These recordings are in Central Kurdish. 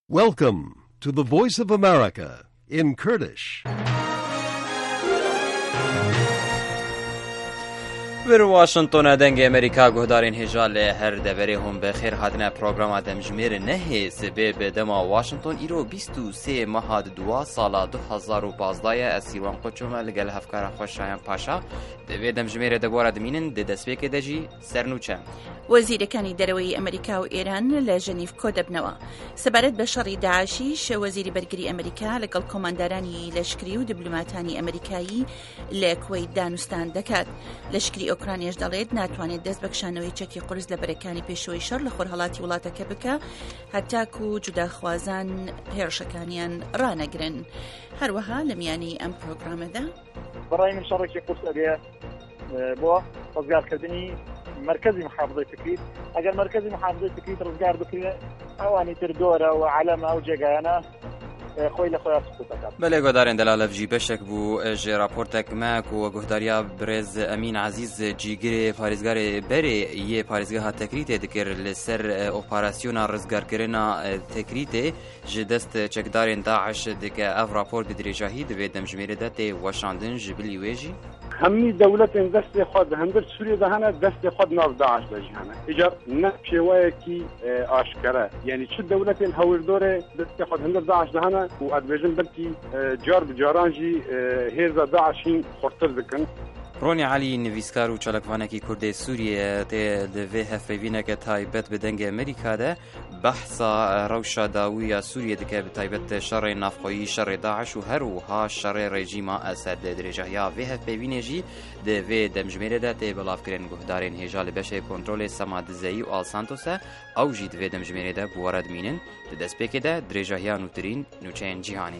Welcome to the Voice of America in Kurdish. بر واشنطن دنگ امریکا گهدارین هجال هر دبره هم به خیر هاتنه پروگرام دمجمیر نه سبب دما واشنطن ایرو 23 ماه دو سال 2015 اسیروان قچوم لگل هفکار خوشایان پاشا دوی دمجمیر دبور دمینن د دسبیک دجی سرنوچه وەزیرەکانی دەرەوەی ئەمریکا و ئێران لە ژەنیف کۆ دەبنەوە سەبارەت بە شەڕی داعشیش وەزیری بەرگری ئەمریکا لەگەڵ کۆماندارانی لەشکری و دیبلۆماتانی ئەمریکایی لە کوێیت دانوستان دەکات. لەشکری ئۆکرانیاش دەڵێت ناتوانێت دەست بە کشانەوەی چەکی قورس لە بەرەکانی پێشەوەی شەڕ لە خۆرهەڵاتی وڵاتەکە بکە هەتاکو و جوداخوازان هێرشەکانیان ڕانەگرن. هەروەها لە میانەی ئەم پرۆگرامەدا بەڕای من شەڕێکی قورس ئەبێ بۆ ڕزگارکردنی مرکزی محافظەی فکریت ئەگەر مرکزی محافظەی فکریت ڕزگار بکرێت ئەوانی تر دۆرە و عەلەمە ئەو جێگایانە خۆی لە خۆیان سقوط دەکات. بەڵێ گۆدارێن دەلالەڤژی بەشێک بوو ژێ راپۆرتێک ماک و گۆهداریا برێز ئەمین عەزیز جیگرێ پارێزگارێ بەرێ یێ پارێزگەها تەکریتێ دەکرد لەسەر ئۆپاراسیۆنا ڕزگارکردنا تەکریتێ ji dest çekdarên Daeş dike ev rapor bi dirêjahî divê demjimêrê de tê weşandin ji bilî wê jî همي دولتين دستي خود هندر سوريا دهنا دستي خود ناف داعش دجهنا اجر نشوايكي اشكره يعني شو دولتين هوردوره دستي خود هندر داعش دهنا وادبجن بلكي جار بجارانجي هيرزا داعشين خرطر دكن رونی علی نویسکار و چالکوانکی کرد سوریه ته دوی هفوینک تایبت به دنگ امریکا ده بحثا روشا داوی سوریه دکه به تایبت شر نافخویی شر داعش و هروها شر رژیم اسد درجه یا وی هفوینجی دوی دمجمره ده ته بلاف کرن گهدارین هجال بشه کنترل سمادزایی و آلسانتوس او جی دوی دمجمره ده بوارد مینن ده دسپیک ده درجه یا نوترین نوچین جهانی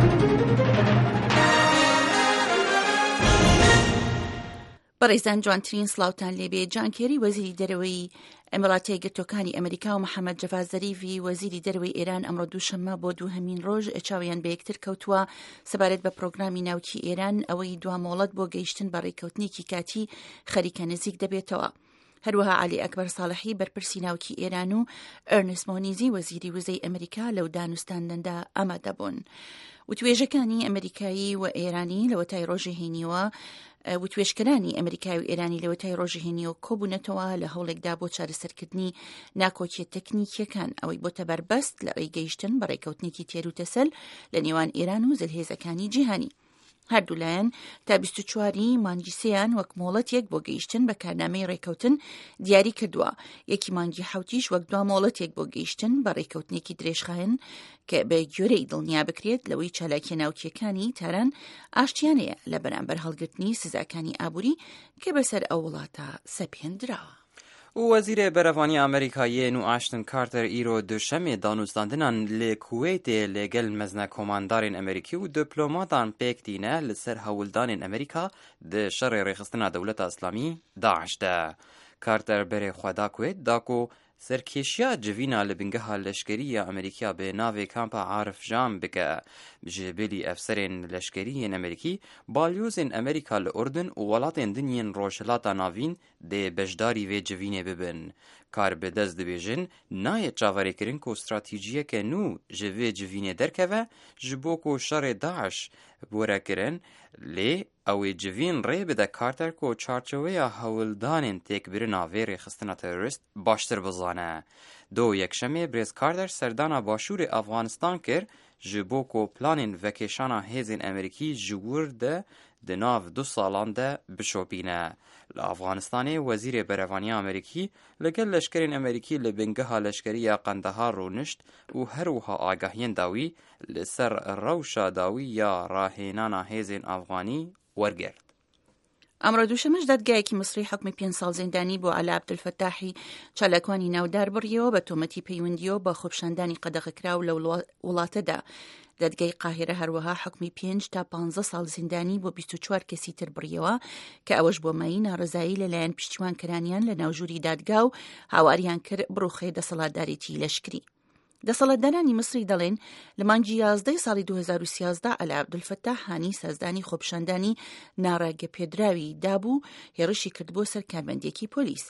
بەڕێزان جوانترین سلااوان لێبێ جان کێری وەزیری دەرەوەی وڵاتە یەکگرتووەکانی ئەمریکا و محەممەد جەڤاد زەریفی وەزیری دەرەوەی ئێران ئەمڕۆ دووشەممە بۆ دووهەمین ڕۆژ چاویان بە یەکتر کەوتووە سەبارەت بە پرۆگرامی ناوکی ئێران ئەوەی دوامۆڵەت بۆ گەیشتن بە ڕێککەوتنێکی کاتی خەریکە نزیک دەبێتەوە. هەروەها علی ئەکبەر ساڵحی بەرپرسی ناوکی ئێران و ئەرنست مۆنیزی وەزیری وزەی ئەمریکا لەو دانوستاندندا ئامادەبوون. وتوێژەکانی ئەمریکایی و ئێرانی لەوەتای ڕۆژی هینیوە وتوێشکەرانی ئەمریکای و ئێرانی لەوەتای ڕۆژی هینیەوە کۆبوونەتەوە لە هەوڵێکدا بۆ چارەسەرکردنی ناکۆکیە تەکنیکیەکان ئەوەی بۆتە بەربەست لە ڕێگەیشتن بە ڕێکەوتنێکی تێروتەسەل لە نێوان ئێران و زلهێزەکانی جیهانی. هەردوولایەن تا 24 مانگی سێیان وەک مۆڵەتێک بۆ گەیشتن بە کارنامەی ڕێکەوتن دیاری کردووە. یەکی مانگی حوتیش وەک دوا مۆڵەتێک بۆ گەیشتن بە ڕێکەوتنێکی درێژخایەن کە بە گوێرەی دڵنیا بکرێت لەوەی چالاکیە ناوکیەکانی تاران ئاشتیانەیە لە بەرامبەر هەڵگرتنی سزاکانی ئابووری کە بەسەر ئەو وڵاتە سەپێنراوە. وزیر برفانی امریکایی نو آشتن کارتر ایرو دوشمه دانوستاندنان لکویت لگل مزن کماندارین امریکی و دیپلماتان پیکتینه لسر هولدان امریکا ده شر ریخستنا دولت اسلامی داعش ده. کارتر بره خدا کویت داکو سرکشیا جوینا لبنگها لشکری امریکا به ناو کامپ عارف جام بکه جبلی افسرین لشکری امریکی بالیوزین امریکا لأردن و ولاتین دنین روشلاتا ناوین ده بجداری و جوینه ببن. کار به دست دبیجن نای چاوری کرن کو استراتیجیه که نو جوی جوینه درکوه جبو کو شر داعش بوره کرن لی اوی جوین ری بده کارتر کو چارچوه هولدانین تک برنا ویری خستنا تروریست باشتر بزانه. دو یکشمه بریز کارتر سردانا باشور افغانستان کر جبو کو پلانین وکیشانا هیزین امریکی جور ده ناو 2 سالان ده بشوپینه. لافغانستان وزیر برفانی امریکی لگل لشکرین امریکی لبنگها لشکری قندهار رو نشت و هروها آگاهین داوی لسر روشا داوی یا راهینانا هیزین افغانی ورگرد. ئەمڕۆ دووشەمەش دادگایەکی مصری حکمی 5 ساڵ زیندانی بۆ عەلا عەبدولفەتاحی چالاکوانی ناودار بڕیەوە بە تۆمەتی پەیوەندیەوە بە خۆپشاندانی قەدەغەکراو لە وڵاتەدا. دادگای قاهرە هەروەها حکمی 5 تا 15 ساڵ زیندانی بۆ 24 کەسی تر بڕیەوە کە ئەوەش بۆ مای ناڕزایی لەلایەن پشتیوانکەرانیان لە ناوژووری دادگا و هاواریان کرد بڕوخێ دەسەڵاتدارێتی لەشکری. دەسەڵاتدارانی مصری دەڵێن لە مانگی 11 ساڵی 2013 عەلا عەبدولفەتاح هانی سازدانی خۆپشاندانی ناڕێگەپێدراوی دابوو هێرشی کرد بۆ سەر کارمەندێکی پۆلیس.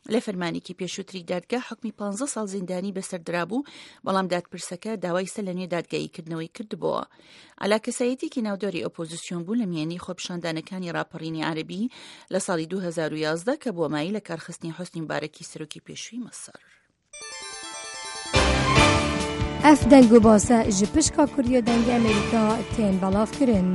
لە فەرمانێکی پێشووتری دادگا حکمی 15 ساڵ زیندانی بەسەردرابوو، بەڵام دادپرسەکە داوای سە لە نوێ دادگاییکردنەوەی کردبووە. ئالا کەسایەتێکی ناودۆری ئۆپۆزیسیۆن بوو لە میێنەی خۆپیشاندانەکانی ڕاپەڕینی عەرەبی لە ساڵی 2011 کە بووە مای لە کارخستنی حوسنی مبارەکی سەرۆکی پێشووی مەسەر. ئەف دەنگ و باسە ji pişka Kuriya dengê Amerîka tên belavkirin.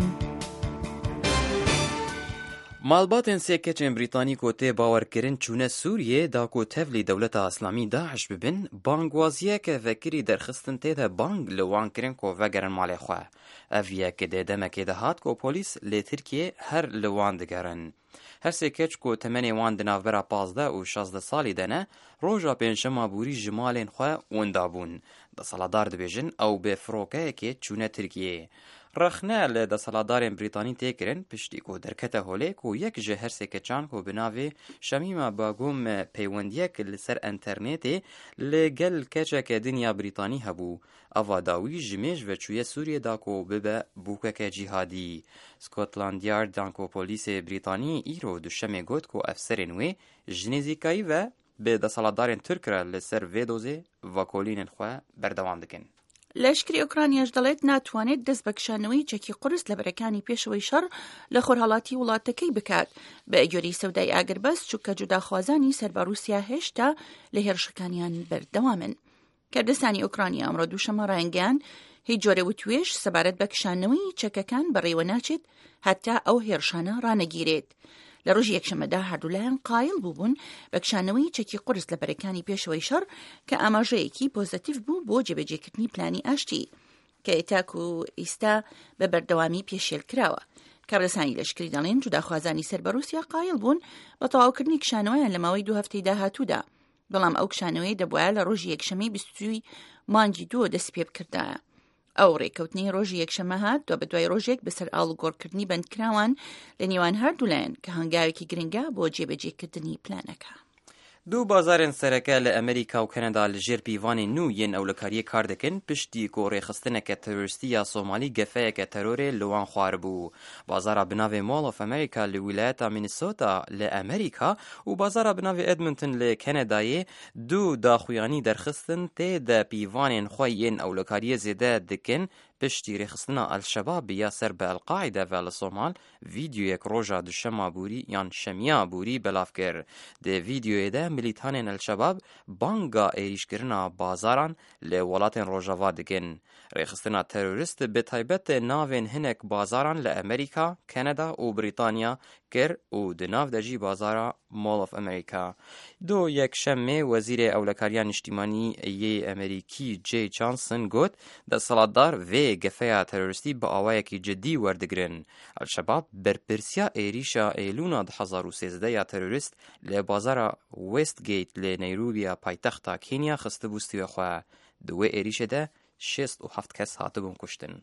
مالباتên sê keçên Brîtanî ku tê bawerkirin çûne Sûriyê da ku tevlî dewleta Îslamî Daeş bibin, bangwaziyeke vekirî derxistin tê de bang li wan kirin ku vegerin malê xwe. Ev yekê dê demekê de hat ku polîs lê Tirkiye her li wan digerin. Her sê keç ku temenê wan di navbera 15 û 16 salî de ne, roja pênşema bûrî ji malên xwe winda bûn. Desaladar dibêjin ew bê firokeyekê çûne Tirkiyeyê. Rexne li desaladarên Brîtanî tê kirin piştî ku derkete holê ku yek ji her sê keçan ku bi navê Şemîma Bagum peywendiyek li ser internetê li gel keçeke dinya Brîtanî hebû. Ava dawî ji mêj veçûye Sûriyê da ku bibe bûkeke cîhadî. Scotland Yard dan ku polîsê Brîtanî îro duşemê got ku efserên wê ji nêzîkayî ve bi desaladarên Tirk re li ser vê dozê vakolînên xwe berdewam dikin. لەشکری ئۆکرانیاش دەڵێت ناتوانێت دەست بە کشانەوەی چەکی قورس لە بەرەکانی پێشەوەی شەڕ لە خۆرهەڵاتی وڵاتەکەی بکات. بە ئەگوێری سەودای ئاگربەست چووکە جوداخوازانی سەر بە رووسیا هێشتا لە هێرشەکانیان بەردەوامن. کاردەستانی ئۆکرانیا ئەمڕۆ دووشەمە ڕایانگەیاند هیچ جۆرە وتوێژ سەبارەت بە کشانەوەی چەکەکان بەڕێوە ناچێت هەتا ئەو هێرشانە ڕانەگیرێت. لە ڕۆژی یەکشەمەدا هەردوولایان قایل بووبوون بە کشانەوەی چەکی قورس لە بەرەکانی پێشەوەی شەڕ کە ئاماژەیەکی پۆزتیڤ بوو بۆ جێبەجێکردنی پلانی ئاشتی کە ئێتاک و ئیستا بە بەردەوامی پێشێل کراوە. کابرسانی لەشکری دەڵێن جوداخوازانی سەر بە رووسیا قایل بوون بە تەواوکردنی کشانەوەیان لە ماوەی 2 هەفتەی داهاتوودا، بەڵام ئەو کشانەوەی دەبوایە لە ڕۆژی یەکشەمەی 22 مانگی 2 دەست پێ بکردایە. ئەو ڕێکەوتنی ڕۆژی یەکشەمە هات دو بە دوای ڕۆژێک بەسەر ئاڵوگۆڕکردنی بەندکراوان لە نێوان هەردوولایەن کە هەنگاوێکی گرنگە بۆ جێبەجێکردنی پلانەکە. دوو بازارên sereke li Amerîka û Kanada li jêr pîvanên nû yên ewlekariyê kar dikin piştî ku rêxistineke terorîstî ya Somalî gefeyeke terorê li wan xwaribû. Bazara bi navê Mall of America li wîlayeta Minnesota li Amerîka û bazara bi navê Edmonton li Kanadayê du daxuyanî derxistin tê de pîvanên xwe yên ewlekariyê zêde dikin piştî rêxistina El-Şebab ya ser bi El-Qaîde ve li Somal vîdyoyek roja duşema bûrî yan şemiya bûrî belav kir. Di vîdyoyê de milîtanên El-Şebab banga êrîşkirina bazaran li welatên Rojava dikin. Rêxistina terorîst bi taybet navên hinek bazaran li Amerîka, Kanada û Brîtanya kir û di nav de jî bazara Mall of America. Du yekşemê wezîrê ewlekariya niştîmanî yê Amerîkî Jay Johnson got desaladar vê gefeya terorîstî bi awayekî ciddî werdigirin. El-Şebab berpirsiya êrîşa êlûna 2013 ya terorîst li bazara Westgate li Neyrobiya paytexta Kenya xistibû stîwê xwe. Di wê êrîşê de 67 kes hatibûn kuştin.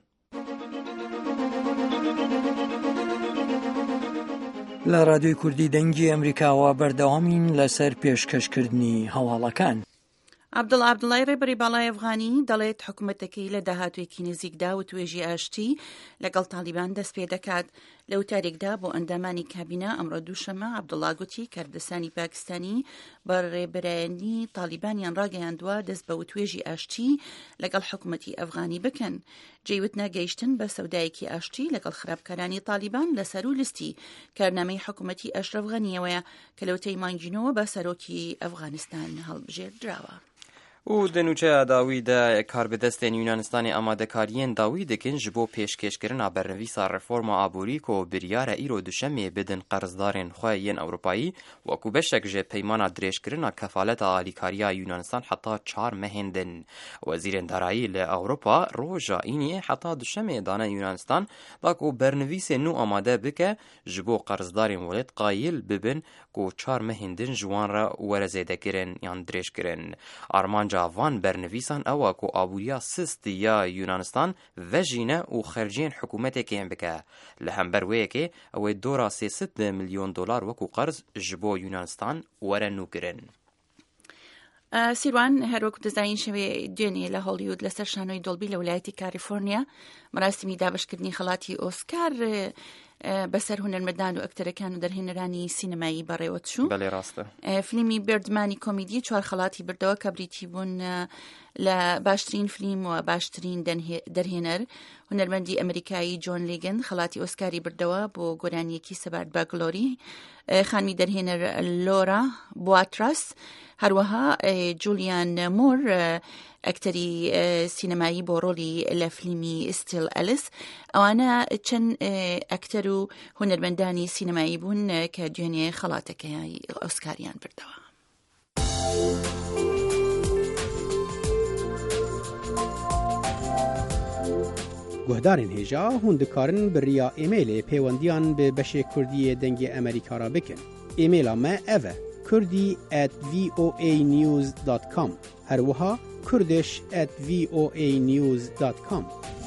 لە رادیۆی کوردی دەنگی ئەمریکاوە بەردەوامین لەسەر پێشکەشکردنی هەواڵەکان. عەبدوڵڵا عەبدوڵڵای ڕێبەری باڵای ئەفغانی دەڵێت حکوومەتەکەی لە داهاتوێکی نزیکدا و توێژی ئاشتی لەگەڵ تالیبان دەست پێ دەکات. لە وتارێکدا بۆ ئەندامانی کابینە ئەمڕۆ دووشەمە عەبدوڵڵا گوتی کاردەسانی پاکستانی بە ڕێبەرایەتی تالیبانیان ڕاگەیاندووە دەست بە توێژی ئاشتی لەگەڵ حکوومەتی ئەفغانی بکەن. جێوت ناگەیشتن بە سەودایەکی ئاشتی لەگەڵ خراپکارانی تالیبان لەسەر و لستی کارنامەی حکوومەتی ئەشرەف غەنیەوەیە کە لەوتەی مانگینەوە بە سەرۆکی ئەفغانستان هەڵبژێردراوە. û di nûçeya dawî de karbidestên Yunanistanê amadekariyên dawî dikin ji bo pêşkêşkirina bernivîsa reforma aborî ku biryare îro duşemê bidin qerzdarên xwe yên Ewropayî wekû beşek ji peymana dirêjkirina kefaleta alîkariya Yunanistan heta 4 mehên din. Wezîrên Darayî li Ewropa roja îniyê heta duşemê dane Yunanistan da ku bernivîsê nû amade bike ji bo qerzdarên welêt qayîl bibin ku 4 mehên din ji wan re were zêdekirin yan dirêjkirin. Armanca van bernivîsan ew ku abûriya sist ya Yunanistan vejîne û xerciyên hikûmetekê bike. Li hember wêyekê ew ê dora $300 milyon wekû qerz ji bo Yunanistan were nûkirin. سیروان هەروەکو دەزانین شەوێ دوێنێ لە هۆلیوود لەسەر شانۆی دۆڵبی لە ویلایەتی کالیفۆرنیا مەراسمی دابەشکردنی خەڵاتی ئۆسکار بەسەر هونەرمەندان و ئەکتەرەکان و دەرهێنەرانی سینەمایی بەڕێوە چوو. بەڵێ ڕاستە. فیلمی بردمانی کۆمیدی 4 خەڵاتی بردەوە کە بریتی بوون لە باشترین فیلم و باشترین دەرهێنەر. هونەرمەندی ئەمریکایی جۆن لیگن خەڵاتی ئۆسکاری بردەوە بۆ گۆرانیەکی سەبارەت بە گلۆری. خانمی دەرهێنەر لۆرا بواتراس، هەروەها جولیان مور ئەکتەری سینەمایی بۆ ڕۆلی لە فیلمی ستیل ئەلیس. ئەوانە چەند ئەکتەر و هونەرمەندانی سینەمایی بوون کە دوێنێ خەڵاتەکەی ئۆسکاریان بردەوە. گوهدارên hêja hûn dikarin bi riya emailê pêwendiyan bi beşê Kurdiyê dengê Amerîka ra bikin. Emaila me ev e kurdi@voanews.com her wiha kurdish@voanews.com.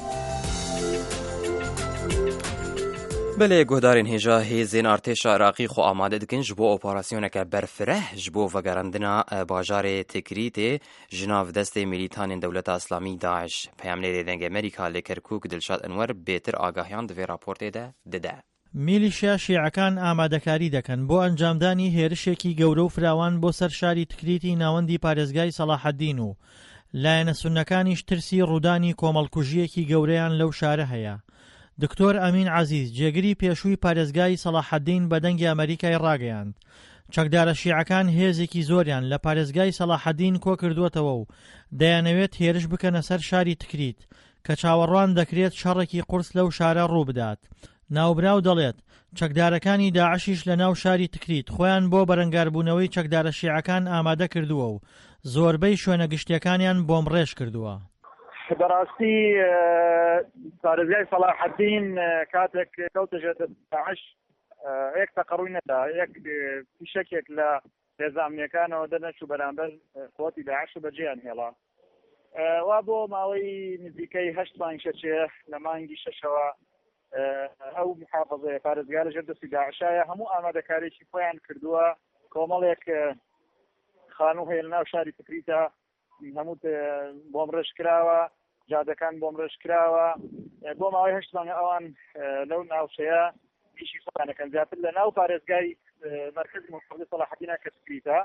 بەلێ گۆدارên هێژا هێزên ئارتێشا عێراقی خۆ ئامادە دکن ji bo operasyoneke berfireh ji bo vegerandina bajarê Tikritê ji nav destê mîlîtanên Dewleta Islamî Daeş. Peyamnêrê dengê Amerîka lê Kerkûk Dilşad Enwer bêtir agahiyan di vê raportê de dide. میلیشیا شیعەکان ئامادەکاری دەکەن بۆ ئەنجامدانی هێرشێکی گەورە و فراوان بۆ سەر شاری تکریتی ناوەندی پارێزگای سەلاحەددین و لایەنە سوننەکانیش ترسی ڕوودانی کۆمەڵکوژیەکی گەورەیان لەو شارە هەیە. دکتۆر ئەمین عەزیز جێگری پێشووی پارێزگای سەلاحەددین بە دەنگی ئەمریکای ڕاگەیاند. چەکدارە شیعەکان هێزێکی زۆریان لە پارێزگای سەلاحەددین کۆ کردووەتەوە و دەیانەوێت هێرش بکەنە سەر شاری تکریت کە چاوەڕوان دەکرێت شەڕێکی قورس لەو شارە ڕوو بدات. ناوبراو دەڵێت چەکدارەکانی داعشیش لە ناو شاری تکریت خۆیان بۆ بەرەنگاربوونەوەی چەکدارە شیعەکان ئامادە کردووە و زۆربەی شوێنە گشتیەکانیان بۆم ڕێژ کردووە. بەڕاستی پارێزگای سەلاحەددین کاتێک کەوتەژێتە داعش یەک تەقەڕووی نەدا، یەک پیشەکێک لە هێزانامنیەکانەوە دەرنەچوو بەرامبەر قووەتی داعش و بەجێیان هێڵا. وا بۆ ماوەی نزیکەی 8 مانگ شەچێ لە مانگی شەشەوە ئەو محافەزەیە پارێزگا لەژێر دەستی داعشایە هەموو ئامادەکاریی خۆیان کردووە. کۆمەڵێک خانوو هەیە لە ناو شاری تکریتە، هەموو بۆم ڕێژ کراوە، جادەکان بۆم ڕێژ کراوە. بۆ ماوەی 8 مانگ ئەوان لەو ناوچەیە پیشی خۆیانەکەن. زیاتر لە ناو پارێزگای مەرکەزی محافەزەی سەلاحەددینە کە تکریتە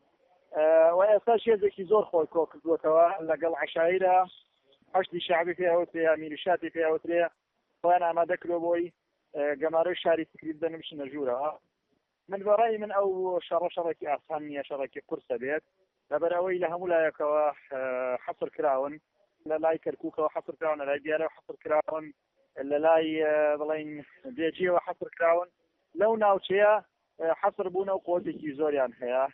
و ئێستا هێزێکی زۆر خۆی کۆ کردووەتەوە لەگەڵ عەشایرە هەشتی شەعبی پێوترێ یا میلیشاتی پێوترێ خۆیان ئامادە کرۆ بۆی گەمارەی شاری تکریت بنوشنە ژوورەوە. من بەڕای من ئەو شەڕێکی ئاسان نییە، شەڕێکی قورسە بێت لەبەرەوەی لە هەموو لایەکەوە حەسر کراون، لە لای کەرکووکەوە حەسر کراون، لە لای دیارەوە حەسر کراون، لە لای بڵین بێجیەوە حەسر کراون. لەو ناوچەیە حەسر بوونە و قوتێکی زۆریان هەیە.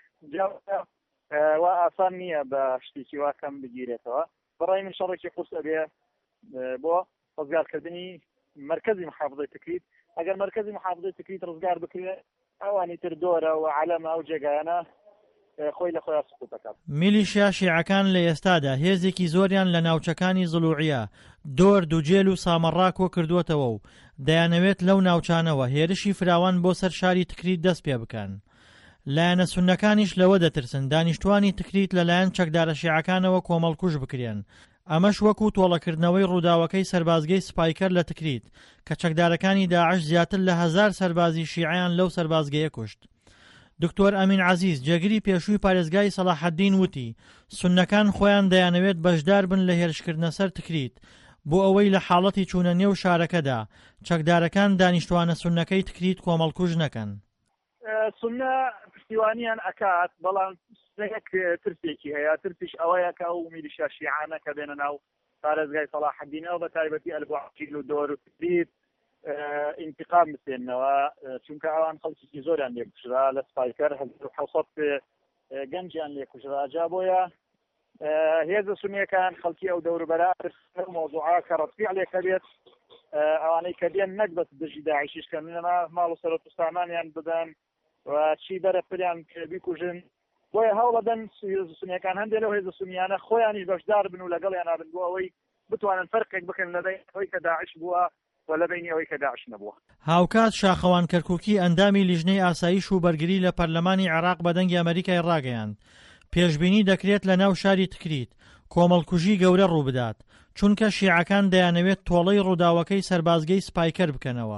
وا ئاسان نییە بە شتێکی وا کەم بگیرێتەوە. بەڕای من شەڕێکی قورسە بێ بۆ ڕزگارکردنی مرکزی محافظەی تکریت. ئەگەر مرکزی محافظەی تکریت ڕزگار بکرێت ئەوانی تر دۆرە و عەلەمە ئەو جێگایانە خۆی لە خۆیان سقوط دەکات. میلیشیا شیعەکان لە ئێستادا هێزێکی زۆریان لە ناوچەکانی زڵوعیە، دۆر، دووجێل و سامەڕا کۆ کردووەتەوە و دەیانەوێت لەو ناوچانەوە هێرشی فراوان بۆ سەر شاری تکریت دەست پێ بکەن. لایەنە سوننەکانیش لەوە دەترسن دانیشتوانی تکریت لەلایەن چەکدارە شیعەکانەوە کۆمەڵکوژ بکرێن. ئەمەش وەکو تۆڵەکردنەوەی ڕووداوەکەی سەربازگەی سپایکەر لە تکریت کە چەکدارەکانی داعش زیاتر لە 1000 سەربازی شیعیان لەو سەربازگەیە کوشت. دکتۆر ئەمین عەزیز جێگری پێشووی پارێزگای سەلاحەددین وتی سوننەکان خۆیان دەیانەوێت بەشدار بن لە هێرشکردنە سەر تکریت بۆ ئەوەی لە حاڵەتی چوونە نێو شارەکەدا چەکدارەکان دانیشتوانە سوننەکەی تکریت کۆمەڵکوژ نەکەن. سوننە پشتیوانیان ئەکات، بەڵام ترسێکی هەیە. ترسیش ئەوەیە کە ئەو میلیشیا شیعانە کە بێنە ناو پارێزگای سەلاحەددینەوە بە تایبەتی ئەلبوعەقیل و دۆر و تکریت انتقام بسێنەوە، چونکە ئەوان خەڵکی زۆریان لێکوژرا لە سپایکەر 700 گەنجیان لێکوژرا. جا بۆیە هێزە سونیەکان خەڵکی ئەو دەوروبەرە مۆزوعا کە ڕەتفیع لێکە بێت ئەوانەی کە دێن نەک بەس دژی داعشیشکەن لەما ماڵ و سەرۆت و سامانیان بدەن و چی بەرەفریان بیکوژن. بۆیە هەوڵەدەن هێزە سونیەکان هەندێک لەو هێزە سونیانە خۆیانیش بەشدار بن و لەگەڵیان نابن بۆ ئەوەی بتوانن فەرقێک بکەن لەبین ئەوەی کە داعش بووە و لەبینی ئەوەی کە داعش نەبووە. هاوکات شاخەوان کەرکووکی ئەندامی لیژنەی ئاسایش و بەرگری لە پەرلەمانی عێراق بە دەنگی ئەمریکای ڕاگەیاند پێشبینی دەکرێت لە ناو شاری تکریت کۆمەڵکوژی گەورە ڕوو بدات چونکە شیعەکان دەیانەوێت تۆڵەی ڕووداوەکەی سەربازگەی سپایکەر بکەنەوە.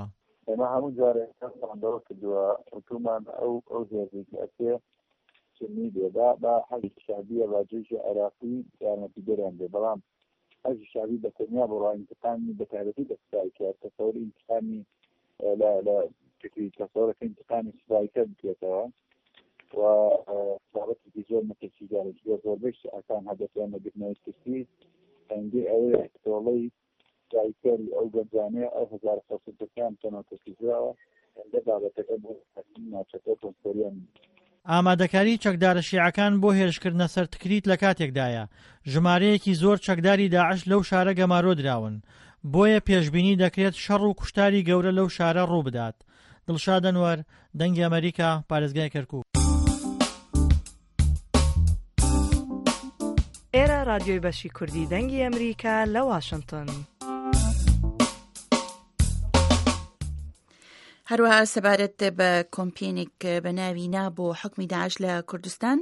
ئێمە هەموو جارێک دەوە کردووە حکومان ئەو هێزێکی ئەسێ چنی بێدا با حەزی شابیە باجێژی عێراقی یارمەتی دەریان بێ بەڵام حەزی شابی بە تەنیا بۆ ڕائینتقامی بەتایبەتی دەستای کرد تەسەوری انتقامی لە تەسەورەکە انتقامی سوپایکە بکرێتەوە و بابەتی زۆر مەکەسیگارێک زۆربەی ئەکان هەدەفیان لەگرتنەوەی کردی هەندی ئەوەیە تۆڵەی جایکەری ئەو گەنجانەیە ئەو هەزار خەسوەکان تەنەوەکەسیزراوە هەندە بابەتەکە بۆ ناوچەکە کۆنسۆلیان ئامادەکاری چەکدارە شیعەکان بۆ هێرشکردنە سەر تکریت لە کاتێکدایە ژمارەیەکی زۆر چەکداری داعش لەو شارە گەمارۆ دراون بۆیە پێشبینی دەکرێت شەڕ و کوشتاری گەورە لەو شارە ڕوو بدات. دڵشاد ئەنوەر، دەنگی ئەمریکا، پارێزگای کەرکووک. ئێرە رادیۆی بەشی کوردی دەنگی ئەمریکا لە واشنگتن. هەروەها سەبارەت بە کۆمپێنێک بە ناوی نا بۆ حکمی داعش لە کوردستان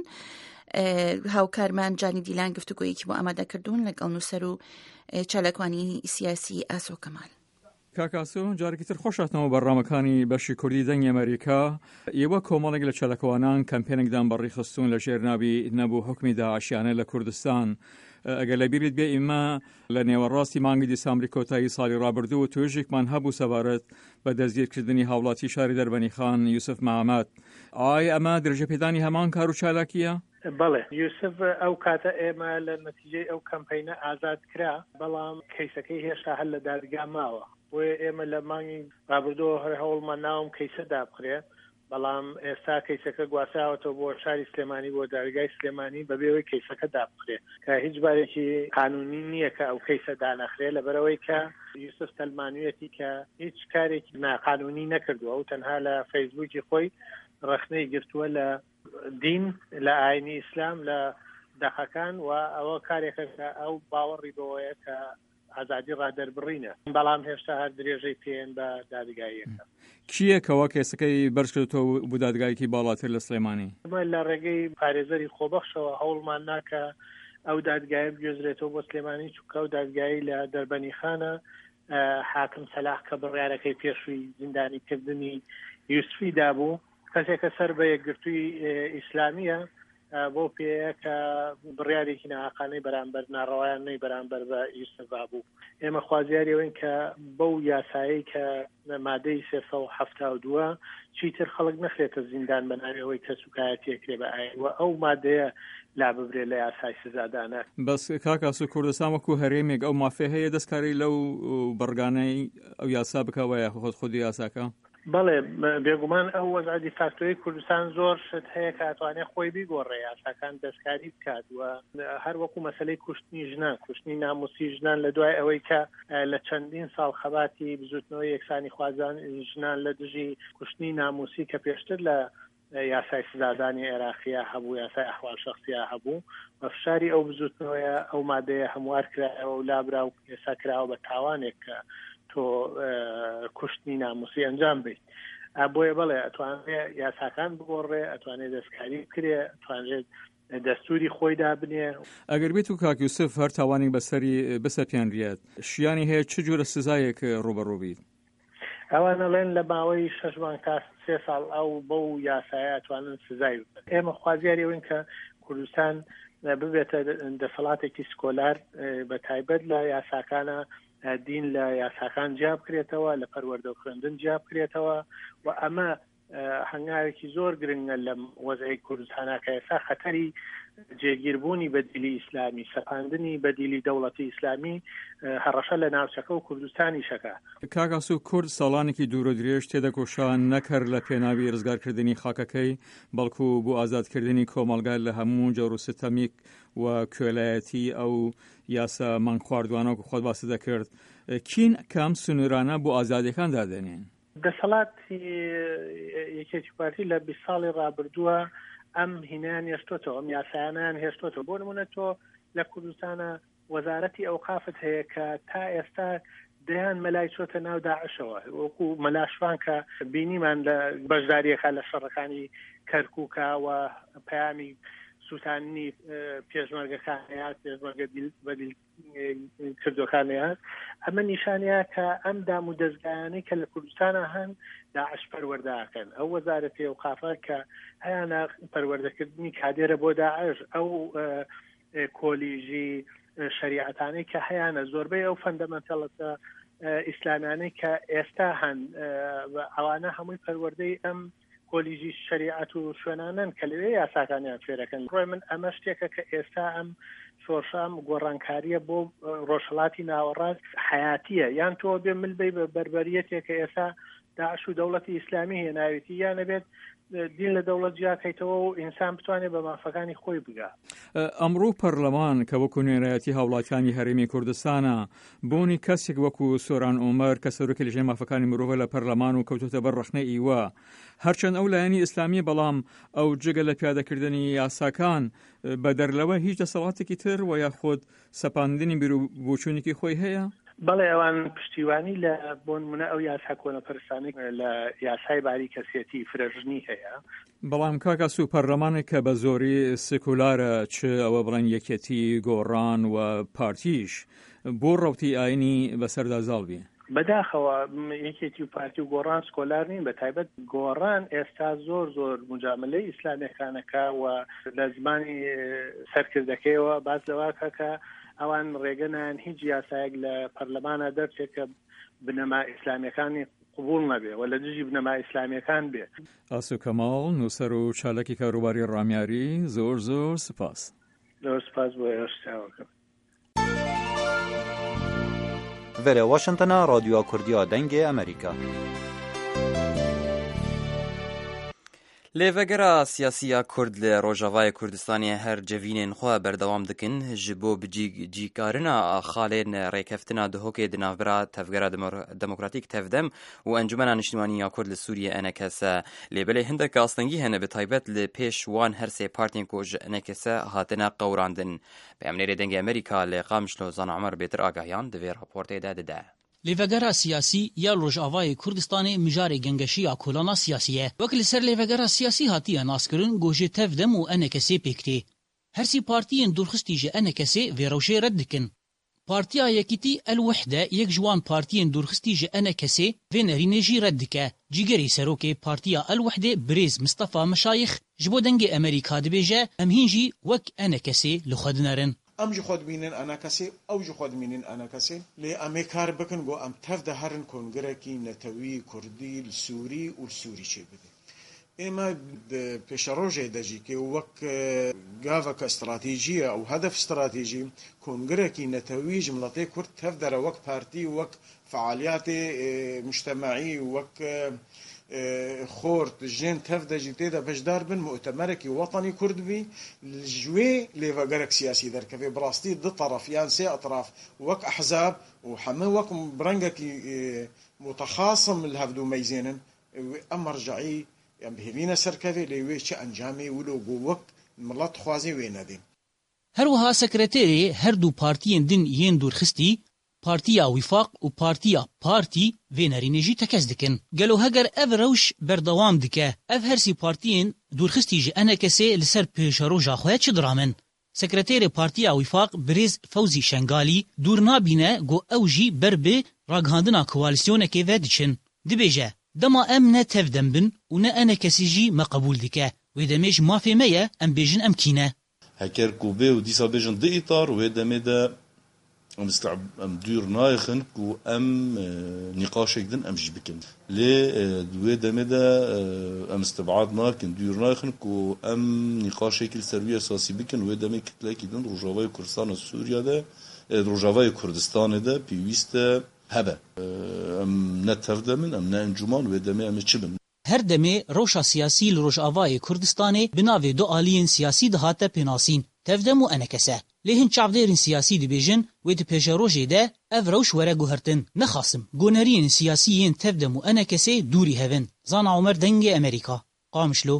هاوکارمان جانی دیلان گفتوگۆیەکی بۆ ئامادەکردوون لەگەڵ نووسەر و چالاکوانی سیاسی ئاسۆ کەمال. کاکاسۆ جارێکی تر خۆشاتنەوە بەڕامەکانی بەشی کوردی دەنگی ئەمریکا ئێوە کۆمەڵێک لە چالاکوانان کەمپێنێکدان بەڕی خستون لە ژێرناوی نەبوو حکمی داعشیانە لە کوردستان. ئەگەر لە بیرت بێ ئێمە لە نێوەڕاستی مانگی دیسامبری کۆتایی ساڵی ڕابردوو و توێژێکمان هەبوو سەبارەت بە دەستگیرکردنی هاوڵاتی شاری دەربەنی خان یوسف محەممەد. ئایا ئەمە درێژەپێدانی هەمان کار و چالاکیە؟ بەڵێ یوسف ئەو کاتە ئێمە لە نەتیجەی ئەو کەمپەینە ئازاد کرا بەڵام کەیسەکەی هێشتا هەر لە دادگا ماوە بۆ ئێمە لە مانگی ڕابردووە هەر هەوڵمان ناوم کەیسە دابخرێ بەڵام ئێستا کەیسەکە گواساوەتەوە بۆ شاری سلێمانی بۆ دارگای سلێمانی بەبێەوەی کەیسەکە دابخرێ کە هیچ بارێکی قانونی نییە کە ئەو کەیسە دانەخرێ لەبەرەوەی کە یوسف تەلمانوێتی کە هیچ کارێکی ناقانونی نەکردووە و تەنها لە فەیسبووکی خۆی ڕخنەی گرتووە لە دین لە ئاینی ئیسلام لە دەخەکان و ئەوە کارێکە کە ئەو باوەڕی بەوەیە کە ئازادی ڕادەربڕینە بەڵام هێشتا هەر درێژەی پێێن بە دادگاییەکە. کیە کەوا کێسەکەی بەرزکردەوە بۆ دادگایەکی باڵاتر لە سلێمانی؟ لە ڕێگەی پارێزەری خۆبەخشەوە هەوڵمان ناکە ئەو دادگایە بگوێزرێتەوە بۆ سلێمانی چونکە ئەو دادگایی لە دەربەنی خانە حاکم سەلاح کە بڕیارەکەی پێشووی زیندانیکردنی یوسفی دابوو کەسێکە سەر بە یەکگرتووی ئیسلامیە بۆ پێەیە کە بڕیارێکی ناحەقانەی بەرامبەر ناڕەوایانەی بەرامبەر بە یوسف بوو. ئێمە خوازیاریەوەین کە بەو یاسایی کە مادەی 372 چیتر خەڵک نەخرێتە زیندان بە ناوی ئەوەی کەسوکایەتێکرێ بە ئاینوە ئەو مادەیە لا ببرێت لە یاسای سزادانە. بەس کاکاس و کوردستان وەکو هەرێمێک ئەو مافێ هەیە دەستکاری لەو بەرگانەی ئەو یاسا بکەوە خۆی یاساکە؟ بەڵێ بێگومان ئەو وەزعی فاکتۆری کوردستان زۆر شت هەیە کە ئەتوانێت خۆی بیگۆڕێ یاساکان دەستکاری بکات و هەر وەکو مەسلەی کوشتنی ژنان کوشتنی ناموسی ژنان لە دوای ئەوەی کە لە چەندین ساڵ خەباتی بزوتنەوەی یەکسانی خوازان ژنان لە دژی کوشتنی ناموسی کە پێشتر لە یاسای سزادانی عێراقیە هەبوو یاسای ئەحوال شەخسیە هەبوو بە فشاری ئەو بزوتنەوەیە ئەو مادەیە هەموار کرایەوە و لابرا و ێسا کراوە بە تاوانێک کە تۆ کوشتنی ناموسی ئەنجام بیت. بۆیە بەڵێ ئەتوانێت یاساکان بگۆڕێ ئەتوانێت دەستکاری بکرێ ئەتوانێت دەستوری خۆی دابنێ. ئەگەر بێت و کاک یوسف هەر تاوانێک بەسەری بسەپێنرێت شیانی هەیە چ جۆرە سزایەک ڕوبەڕوو بیت؟ ئەوانە لێن لە ماوەی 6 تا 3 ساڵ ئەو بەو یاسایە ئەتوانن سزای بدەن. ئێمە خوازیاریەوەین کە کوردستان ببێتە دەسەڵاتێکی سکۆلار بە تایبەت لە یاساکانە دین لە یاساکان جیاب بکرێتەوە لە پەروەردە خوێندن جیاب بکرێتەوە و ئەمە هەنگاوێکی زۆر گرنگە لە وەزعی کوردستانە کە ئێستا خەتەری جێگیربوونی بەدیلی ئیسلامی سەپاندنی بەدیلی دەوڵەتی ئیسلامی هەڕەشە لە ناوچەکە و کوردستانی شەکە. کاکاس و کورد ساڵانێکی دوورە درێژ تێدەکۆشان نەکرد لە پێناوی ڕزگارکردنی خاکەکەی بەڵکو بۆ ئازادکردنی کۆمەلگا لە هەموو جەور و ستەمیک و کوێلایەتی ئەو یاسا مانگ خواردوانە و خۆت باسی دەکرد. کین کام سنوورانە بۆ ئازادیەکان دادێنین؟ دەسەڵاتی یەکێتی پارتی لە 20 ساڵی ڕابردووە ئەم هینیان هێشتۆتەوە ئەم یاسایانیان هێشتۆتەوە بۆ نمونە تۆ لە کوردستانە وەزارەتی ئەوقافت هەیە کە تا ئێستا دەیان مەلای چۆتە ناو داعشەوە وەکو مەلاشوان کە بینیمان لە بەشداریەکە لە شەڕەکانی کەرکووکە و پەیامی سووتانی پێشمەرگەکانەیە پێشمەرگە بەدیل کردوەکانەیە ئەمە نیشانەیە کە ئەم دام و دەستگایانەی کە لە کوردستانە هەن داعش پەروەردەکەن ئەو وەزارەتی ئەوقافە کە هەیانە پەروەردەکردنی کادێرە بۆ داعش ئەو کۆلیژی شریعەتانەی کە هەیانە زۆربەی ئەو فەندەمەنتەڵەتە ئیسلامیانەی کە ئێستا هەن ئەوانە هەمووی پەروەردەی ئەم کۆلیژی شریعەت و شوێنانن کە لەوێ یاساکانیان فێرەکەن ڕۆی من ئەمە شتێکە کە ئێستا ئەم شۆرشام گۆڕانکاریە بۆ ڕۆژهەڵاتی ناوەڕاست حیاتیە یان تۆ بێ ملبەی بە بەربەریەتێک کە ئێستا داعش و دەوڵەتی ئیسلامی هێناوێتی یانە بێت دین لە دەوڵەت جیاکەیتەوە و ئینسان بتوانێت بە مافەکانی خۆی بگا. ئەمڕۆ پەرلەمان کە وەکو نوێنەرایەتی هاوڵاتیانی هەرێمی کوردستانە بۆنی کەسێک وەکو سۆران ئۆمەر کە سەرۆکی لەژێر مافەکانی مرۆڤ لە پەرلەمان و کەوتۆتە بەر ڕەخنەی ئیوە هەرچەند ئەو لایەنی ئیسلامی بەڵام ئەو جگە لە پیادەکردنی یاساکان بە دەرلەوە هیچ دەسەڵاتێکی تر و یاخود سەپاندنی بیر و بۆچوونێکی خۆی هەیە؟ بەڵێ ئەوان پشتیوانی لە بۆ نمونە ئەو یاسا کۆنەپەرستانێک لە یاسای باری کەسێتی فرەژنی هەیە بەڵام کاکە سوو پەرلەمانێک کە بە زۆری سکولارە چ ئەوە بڵێن یەکێتی گۆڕان و پارتیش بۆ ڕەوتی ئاینی بەسەردا زاڵ بێ بەداخەوە یەکێتی و پارتی و گۆڕان سکۆلار نین بە تایبەت گۆڕان ئێستا زۆر مجاملەی ئیسلامیەکانەکە و لە زمانی سەرکردەکەیەوە باز لەواکە کە ئەوان ڕێگەنان هیچ یاسایەک لە پەرلەمانە دەرچێت کە بنەما ئیسلامیەکانی قبول نەبێ و لە دژی بنەما ئیسلامیەکان بێ. ئاسو کەماڵ نووسەر و چالەکی کاروباری ڕامیاری زۆر سپاس. زۆر سپاس بۆ ئێشتاوەکەم. Vere Washington'a Radyoya Kurdiya Dengê Amerîka. Lêvegera siyasiya Kurd li Rojavayê Kurdistanê her cevînên xwe berdewam dikin ji bo bicîkarina xalên rêkeftina dihokê di navbera tevgera demokratîk tevdem û Encumena Niştimaniya Kurd li Sûriyê NKS lêbelê hindek astengî hene bi taybet li pêş wan her sê partiyên ku ji NKS hatine qewrandin. Peyamnêrê Dengê Amerîka li Qamişlo Zana Emer bêtir agahiyan di vê raportê de dide. Lêvegera siyasî ya Rojavayê Kurdistanê mijarê gengeşiya kolana siyasî ye. Wek li ser lêvegera siyasî hatiye naskirin gojê tevdem û NKSê pêktê. Her sî partiyên durxistî ji NKSê vê rewşê red dikin. Partiya Yekîtî El Wehde yek ji wan partiyên durxistî ji NKSê vê nerînê jî red dike. Cîgerê serokê Partiya El Wehde Birêz Mustafa Meşayix ji bo Dengê Amerîka dibêje em hîn jî wek NKSê li xwe dinerin. ام جو خود بینن انا کسی او جو خود بینن انا کسی لی امی کار بکن گو ام تفد هرن کنگره کی نتوی کردی سوری و سوری چه بده اما پیش روزه دجی که وک گاوک استراتیجیه او هدف استراتیجی کنگره کی نتوی جملتی کرد تفد را وک پارتی وک فعالیت مجتمعی وک خورد جن تفد جديده بجدار بن مؤتمرك وطني كرد بي جوي ليفاغرك سياسي در كفي براستي ضد طرف يعني سي اطراف وك احزاب وحمي وك برنجك متخاصم الهفدو ميزينن اما رجعي يعني بهلينا سركفي ليوي شي انجامي ولو وك ملت خوازي وينادين هروها سكرتيري هردو بارتيين دين ين دور خستي Partiya Wifaq û Partiya Partî vê nerînê jî tekez dikin. Gelo heger ev rewş berdewam dike, ev her sî partiyên dûrxistî ji NKSê li ser pêşeroja xwe çi diramin? Sekretêrê Partiya Wifaq Birêz Fewzî Şengalî dûr nabîne got ew jî ber bi ragihandina koalîsyonekê ve diçin. Dibêje, dema em ne tevdem bin û ne NKSî jî me qebûl dike. Wê demê ji mafê me ye em bêjin em kîne. Heker ku bê û dîsa bêjin di îtar wê demê de ام دور نايخن كو ام نقاشك دن ام جبكن لي دوي دمدا ام استبعاد ناكن دور نايخن كو ام نقاشك السرويه اساسي بكن وي دمي كتلاكي دن روجاواي كردستان سوريا ده روجاواي كردستان ده بيويست هبه ام نتفدمن ام نانجمان وي دمي ام چبن her demê rewşa siyasî li Rojavayê Kurdistanê bi navê du aliyên siyasî dihate pênasîn tevdem û NKS. Lê hin çavdêrên siyasî dibêjin wê di pêşerojê de ev rewş were guhertin. Nexasim goneriyên siyasî yên tevdem û NKSê dûrî hevin. Zana Emer Dengê Amerîka. Qamişlo.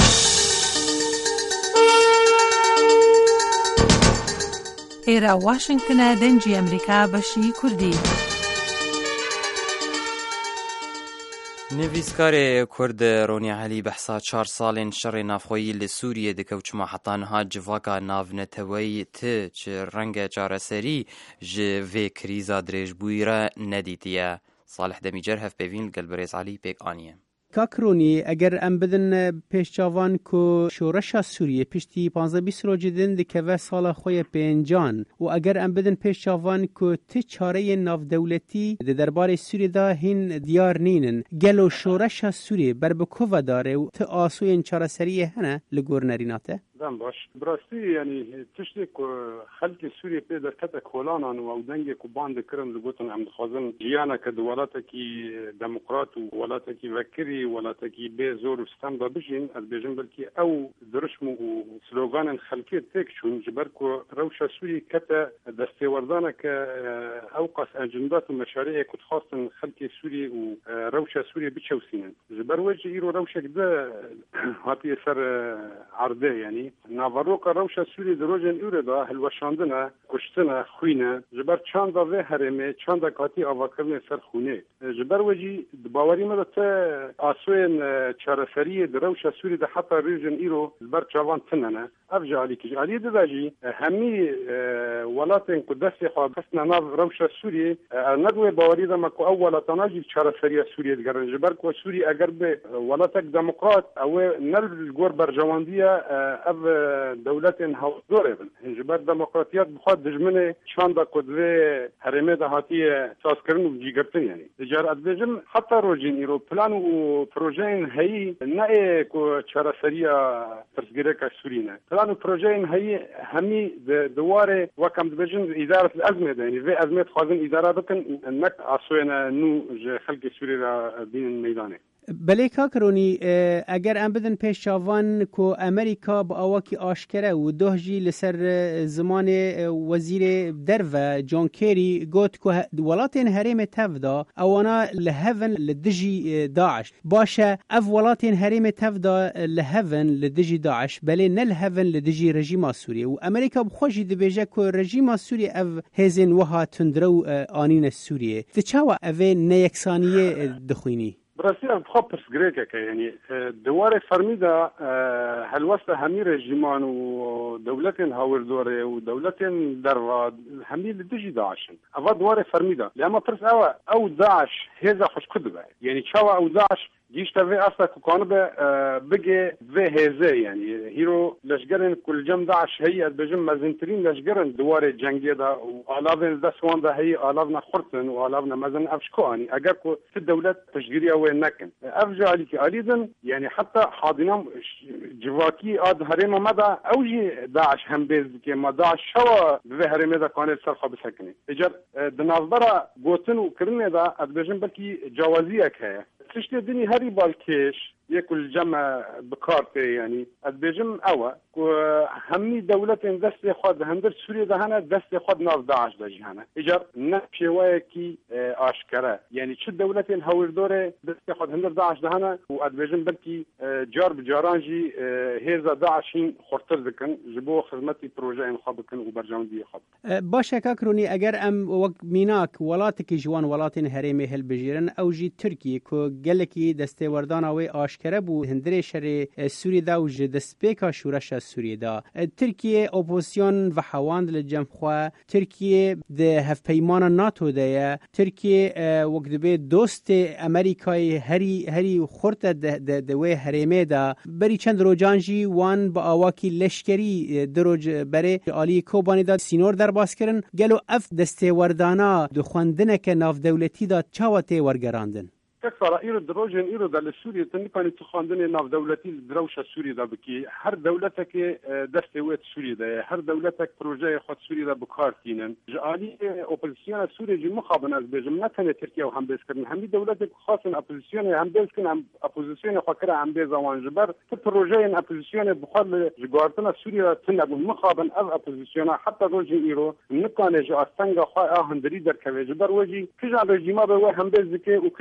ئێرە واشنگتنە دەنگی ئەمریکا بەشی کوردی. نویسکار کرد رونی علی بحثا 4 سالên şerê navxweyî li Sûriyê dikewçima heta niha civaka navneteweyî ti çi renge çareserî ji vê krîza dirêjbûyî re nedîtiye. Salih Demîcer hevpêvîn gel Birêz Alî pêk aniye. کاکرونی اگر ام بدن پیشچاوان کو شورشا سوریه پشتی 15-20 روزی دن دکوه سال خوی پنجان و اگر ام بدن پیشچاوان کو تی چاره ناف دولتی ده دربار سوریه دا هین دیار نینن گلو شورشا سوریه بر بکوه داره و تی آسوین چاره سریه هنه لگور نریناته؟ دم باش براستی یعنی تشتی که خلق سوریه پیدا کتا کولانان و دنگی که باند کرن لگوتن ام دخوازن جیانا که دولاتا کی دموقرات و ولاتا کی وکری ولاتا کی بی زور و ستم دا بجین از بیجن بلکی او درشم و سلوگان خلقی تک شون جبر که روشا سوریه کتا دستی وردانا که اوقاس اجندات و مشاريع كنت خاصة خلقي سوري وروشة سوريا بتشوسينن جبر وجه إيرو روشة كده هاتي سر عرضه يعني نافروكا روشة سوريا دروجن إيرو ده هالوشاندنا كشتنا خوينا جبر چاندا و هرمه چاندا كاتي آواكرن سر خونه جبر وجه باوري مدة آسوين چارسرية دروشة سوريا ده حتى ريجن إيرو جبر چاوان تننا أفجع عليك علي داجي همي ولاتن قدسي خاصنا ناف روشة سوريا ندوه باوري ده ماكو أول تناجي چارسرية سوريا دقرن جبر كو سوريا أقر به ولاتك ديمقراط أو نل جور برجواندية أف دولتين هاودور جبر ديمقراطيات بخواد دجمنه شاندا قدوه هرمه ده هاتيه ساسكرن وجيگرتن يعني جار أدبجم حتى روجين إيرو بلان و بروجين هي نأي كو چارسرية ترسگيرك سورينا بلان و بروجين هي همي دواره وكم دبجن إدارة الأزمة ده يعني في أزمة خازن إدارة بكن نك عصونا نو خلق سوريا بين الميدانه بله کاکرونی اگر ام بدن پیشاوان کو امریکا با آواکی آشکره و دوهجی لسر زمان وزیر درو جان کیری گوت که ولاتین حریم تفدا اوانا لهون لدجی داعش باشه اف ولاتین حریم تفدا لهون لدجی داعش بله نل هون لدجی رژیم سوریه و امریکا بخوشی دبیجه که رژیم سوریه اف هزین وها تندرو آنین سوریه تچاوا اوه نیکسانیه دخوینی براسي بخاب برسغريكا يعني دوار فرميدا هالوسط همي رجيمان ودولتين هاوردوري ودولتين دروا همي لدجي داعش افا دوار فرميدا لما برس او داعش هذا خوش كدبه يعني شاوا او داعش جيش تبي أصلا كانوا بقى في هذا يعني هيرو لشجرن كل جم داعش هي بجم مزنترين لشجرن دوار جنگي ده وعلافن ده سوان ده هي علافنا خرطن وعلافنا مزن أفشكواني أجاكو في الدولة تشجيرية وين نكن أفجع عليك أيضا يعني حتى حاضنام جواكي آد هرم مدى أوجي داعش هم بيز كما داعش شوا في هرم ده كانت سرخة بسكني إجر دنازبرا قوتن وكرني ده أتبجم بلكي جوازية كه تشتي الدنيا هاري بالكيش يكل جمع بكارته يعني أتبجم أوا همي دولتين دست خود هندر سوريا دهنا دست خود ناف داعش دجهنا إجر نفشي وايكي آشكرا يعني شو دولتين هوردوره دست خود هندر داعش دهنا وأتبجم بلكي جار بجارانجي هذا داعشين خرطر ذكن جبو خدمتي بروجين خابكن وبرجاندي خاب باشا كاكروني أجر أم وق ميناك ولاتك جوان ولاتين هريمي هل بجيرن أو جي تركي كو جلكي دست وردانا وي آشكرا بو هندري شري سوريا دا وج دسبيكا شورش سوريا دا تركيا اوبوزيون و حواند لجمخوا تركيا ده هف پیمان ناتو ده تركيا وقت به دوست امریکای هری خورت ده وی هریمه دا بری چند روجانجی وان با آواکی لشکری دروج بره عالی کوبانی دا سینور در باز کرن گلو اف دسته وردانا دو خوندنک ناف دولتی دا چاوته ورگراندن كثر إيرو دروجن إيرو ده لسوريا تنكاني تخاندني ناف دولتي دروشة سوريا ده بكي هر دولتك دستوات سوريا ده هر دولتك بروجي خد سوريا ده بكارتينن جالي اوبوزيسيون سوريا جي مخابن از بيجم نتنه تركيا وهم بيسكرن همي دولتك خاصن اوبوزيسيون هم بيسكن هم اوبوزيسيون خكره هم بيزوان جبر بروجي اوبوزيسيون بخال جوارتنا سوريا تنقل مخابن از اوبوزيسيون حتى روجي إيرو نكانه جو استنغا خا هندري در كوي جبر وجي كجان رجيما به هم بيزكي وكجان رجيم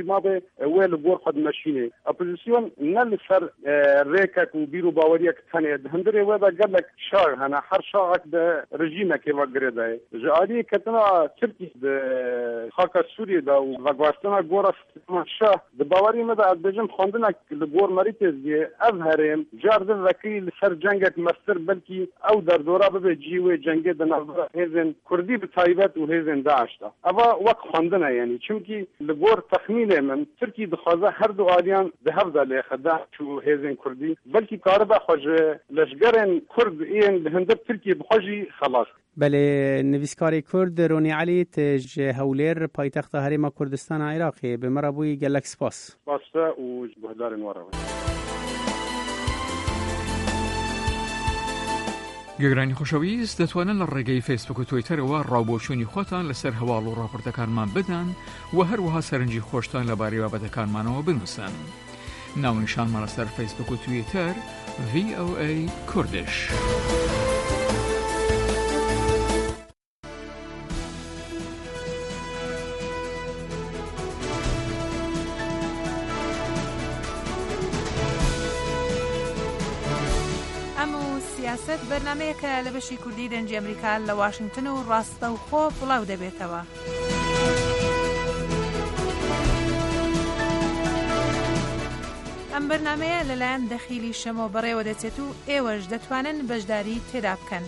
ماضي ويل بور خد ماشينه اپوزيسيون نل سر ريكك وبيرو باوريك ثانيه هندري ودا قال لك شار انا حر شاعك ده رجيمك وغريده جادي كتنا تركي خاك سوريا دا وغواستنا غورس شاه د باوري مده ادجم خوندنا لغور مريتز دي اظهرم جارد وكيل سر جنگت مستر بلكي او در دوره به جیوه جنگ د نظر هزن کردی به تایبت و هزن داعش دا اما وقت خوندنه یعنی چونکی لگور تخمینه من ترکی دخوازه هر دو آلیان ده هفته لی خدا چو هزن کردی بلکی کاربا خوش لشگرن کرد این به هندب ترکی بخوشی خلاص بله نویسکاری کرد رونی علی تج هولیر پایتخت هرم کردستان عراقی به مرابوی گلک سپاس باسته و بهدار نواره گەگرانی خۆشەویست دەتوانن لە ڕێگەی فیسبوک و تویتەرەوە ڕاوبۆچوونی خۆتان لەسەر هەواڵ و ڕاپۆرتەکانمان بدەن و هەروەها سەرنجی خۆشتان لەبارەی بابەتەکانمانەوە بنووسن. ناونیشانمان لەسەر فیسبوک و تویتەر VOA کوردش. سیاست بەرنامەیەکە لە بەشی کوردی دەنجی ئەمریکا لە واشنگتن و ڕاستە و خۆ بڵاو دەبێتەوە. ئەم بەرنامەیە لەلایەن دەخیلی شەمۆ بەڕێوە دەچێت و ئێوەش دەتوانن بەشداری تێدا بکەن.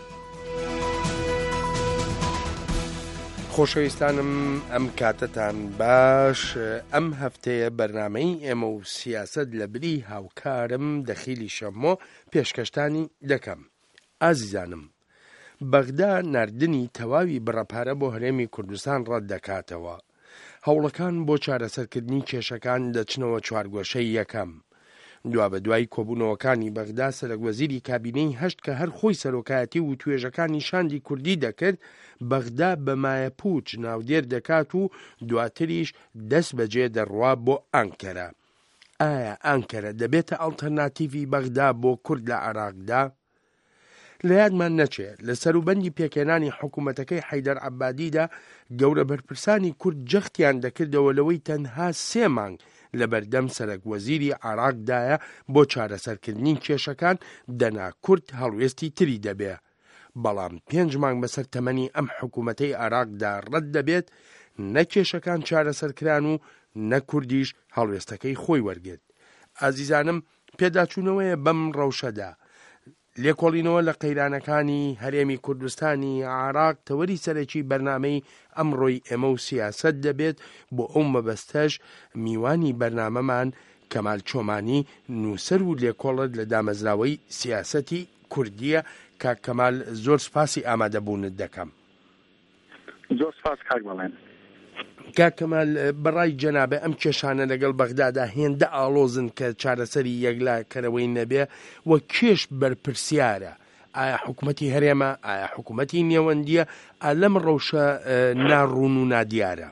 خۆشەویستانم ئەم کاتتان باش ئەم هەفتەیە بەرنامەی ئێمە و سیاست لە بری هاوکارم دەخیلی شەمۆ پێشکەشتانی دەکەم. ئازیزانم بەغدا نردنی تەواوی بڕەپارە بۆ هەرێمی کوردستان ڕەت دەکاتەوە. هەوڵەکان بۆ چارەسەرکردنی کێشەکان دەچنەوە چوارگۆشەی یەکەم. دوا بە دوای کۆبوونەوەکانی بەغدا سەرۆکوەزیری کابینەی هەشت کە هەر خۆی سەرۆکایەتی و توێژەکانی شاندی کوردی دەکرد بەغدا بە مایەپووچ ناودێر دەکات و دواتریش دەست بەجێ دەڕوا بۆ ئەنکەرە. ئایا ئەنکەرە دەبێتە ئەڵتەرناتیڤی بەغدا بۆ کورد لە عێراقدا؟ لە یادمان نەچێت لە سەروبەندی پێکێنانی حکوومەتەکەی حەیدەر عەبادیدا گەورە بەرپرسانی کورد جەختیان دەکردەوە لەوەی تەنها 3 مانگ لە بەردەم سەرۆکوەزیری عێراقدایە بۆ چارەسەرکردنی کێشەکان دەنا کورد هەڵوێستی تری دەبێ. بەڵام 5 مانگ بەسەر تەمەنی ئەم حکوومەتەی عێراقدا ڕەت دەبێت نە کێشەکان چارەسەرکران و نە کوردیش هەڵوێستەکەی خۆی وەرگرت. ئازیزانم پێداچوونەوەیە بەم ڕەوشەدا لێکۆڵینەوە لە قەیرانەکانی هەرێمی کوردستانی عێراق تەوەری سەرەکی بەرنامەی ئەمڕۆی ئێمە و سیاست دەبێت بۆ ئەو مەبەستەش میوانی بەرنامەمان کەمال چۆمانی نووسەر و لێکۆڵت لە دامەزراوەی سیاسەتی کوردیە. کاک کەمال زۆر سپاسی ئامادەبوونت دەکەم. زۆر سپاس کاک بەڵێن. کاک کەمال بەڕای جەنابە ئەم کێشانە لەگەڵ بەغدادا هێندە ئاڵۆزن کە چارەسەری یەکلاکەرەوەی نەبێ و کێش بەرپرسیارە. ئایا حکوومەتی هەرێمە ئایا حکوومەتی نێوەندیە لەم ڕەوشە ناڕوون و نادیارە؟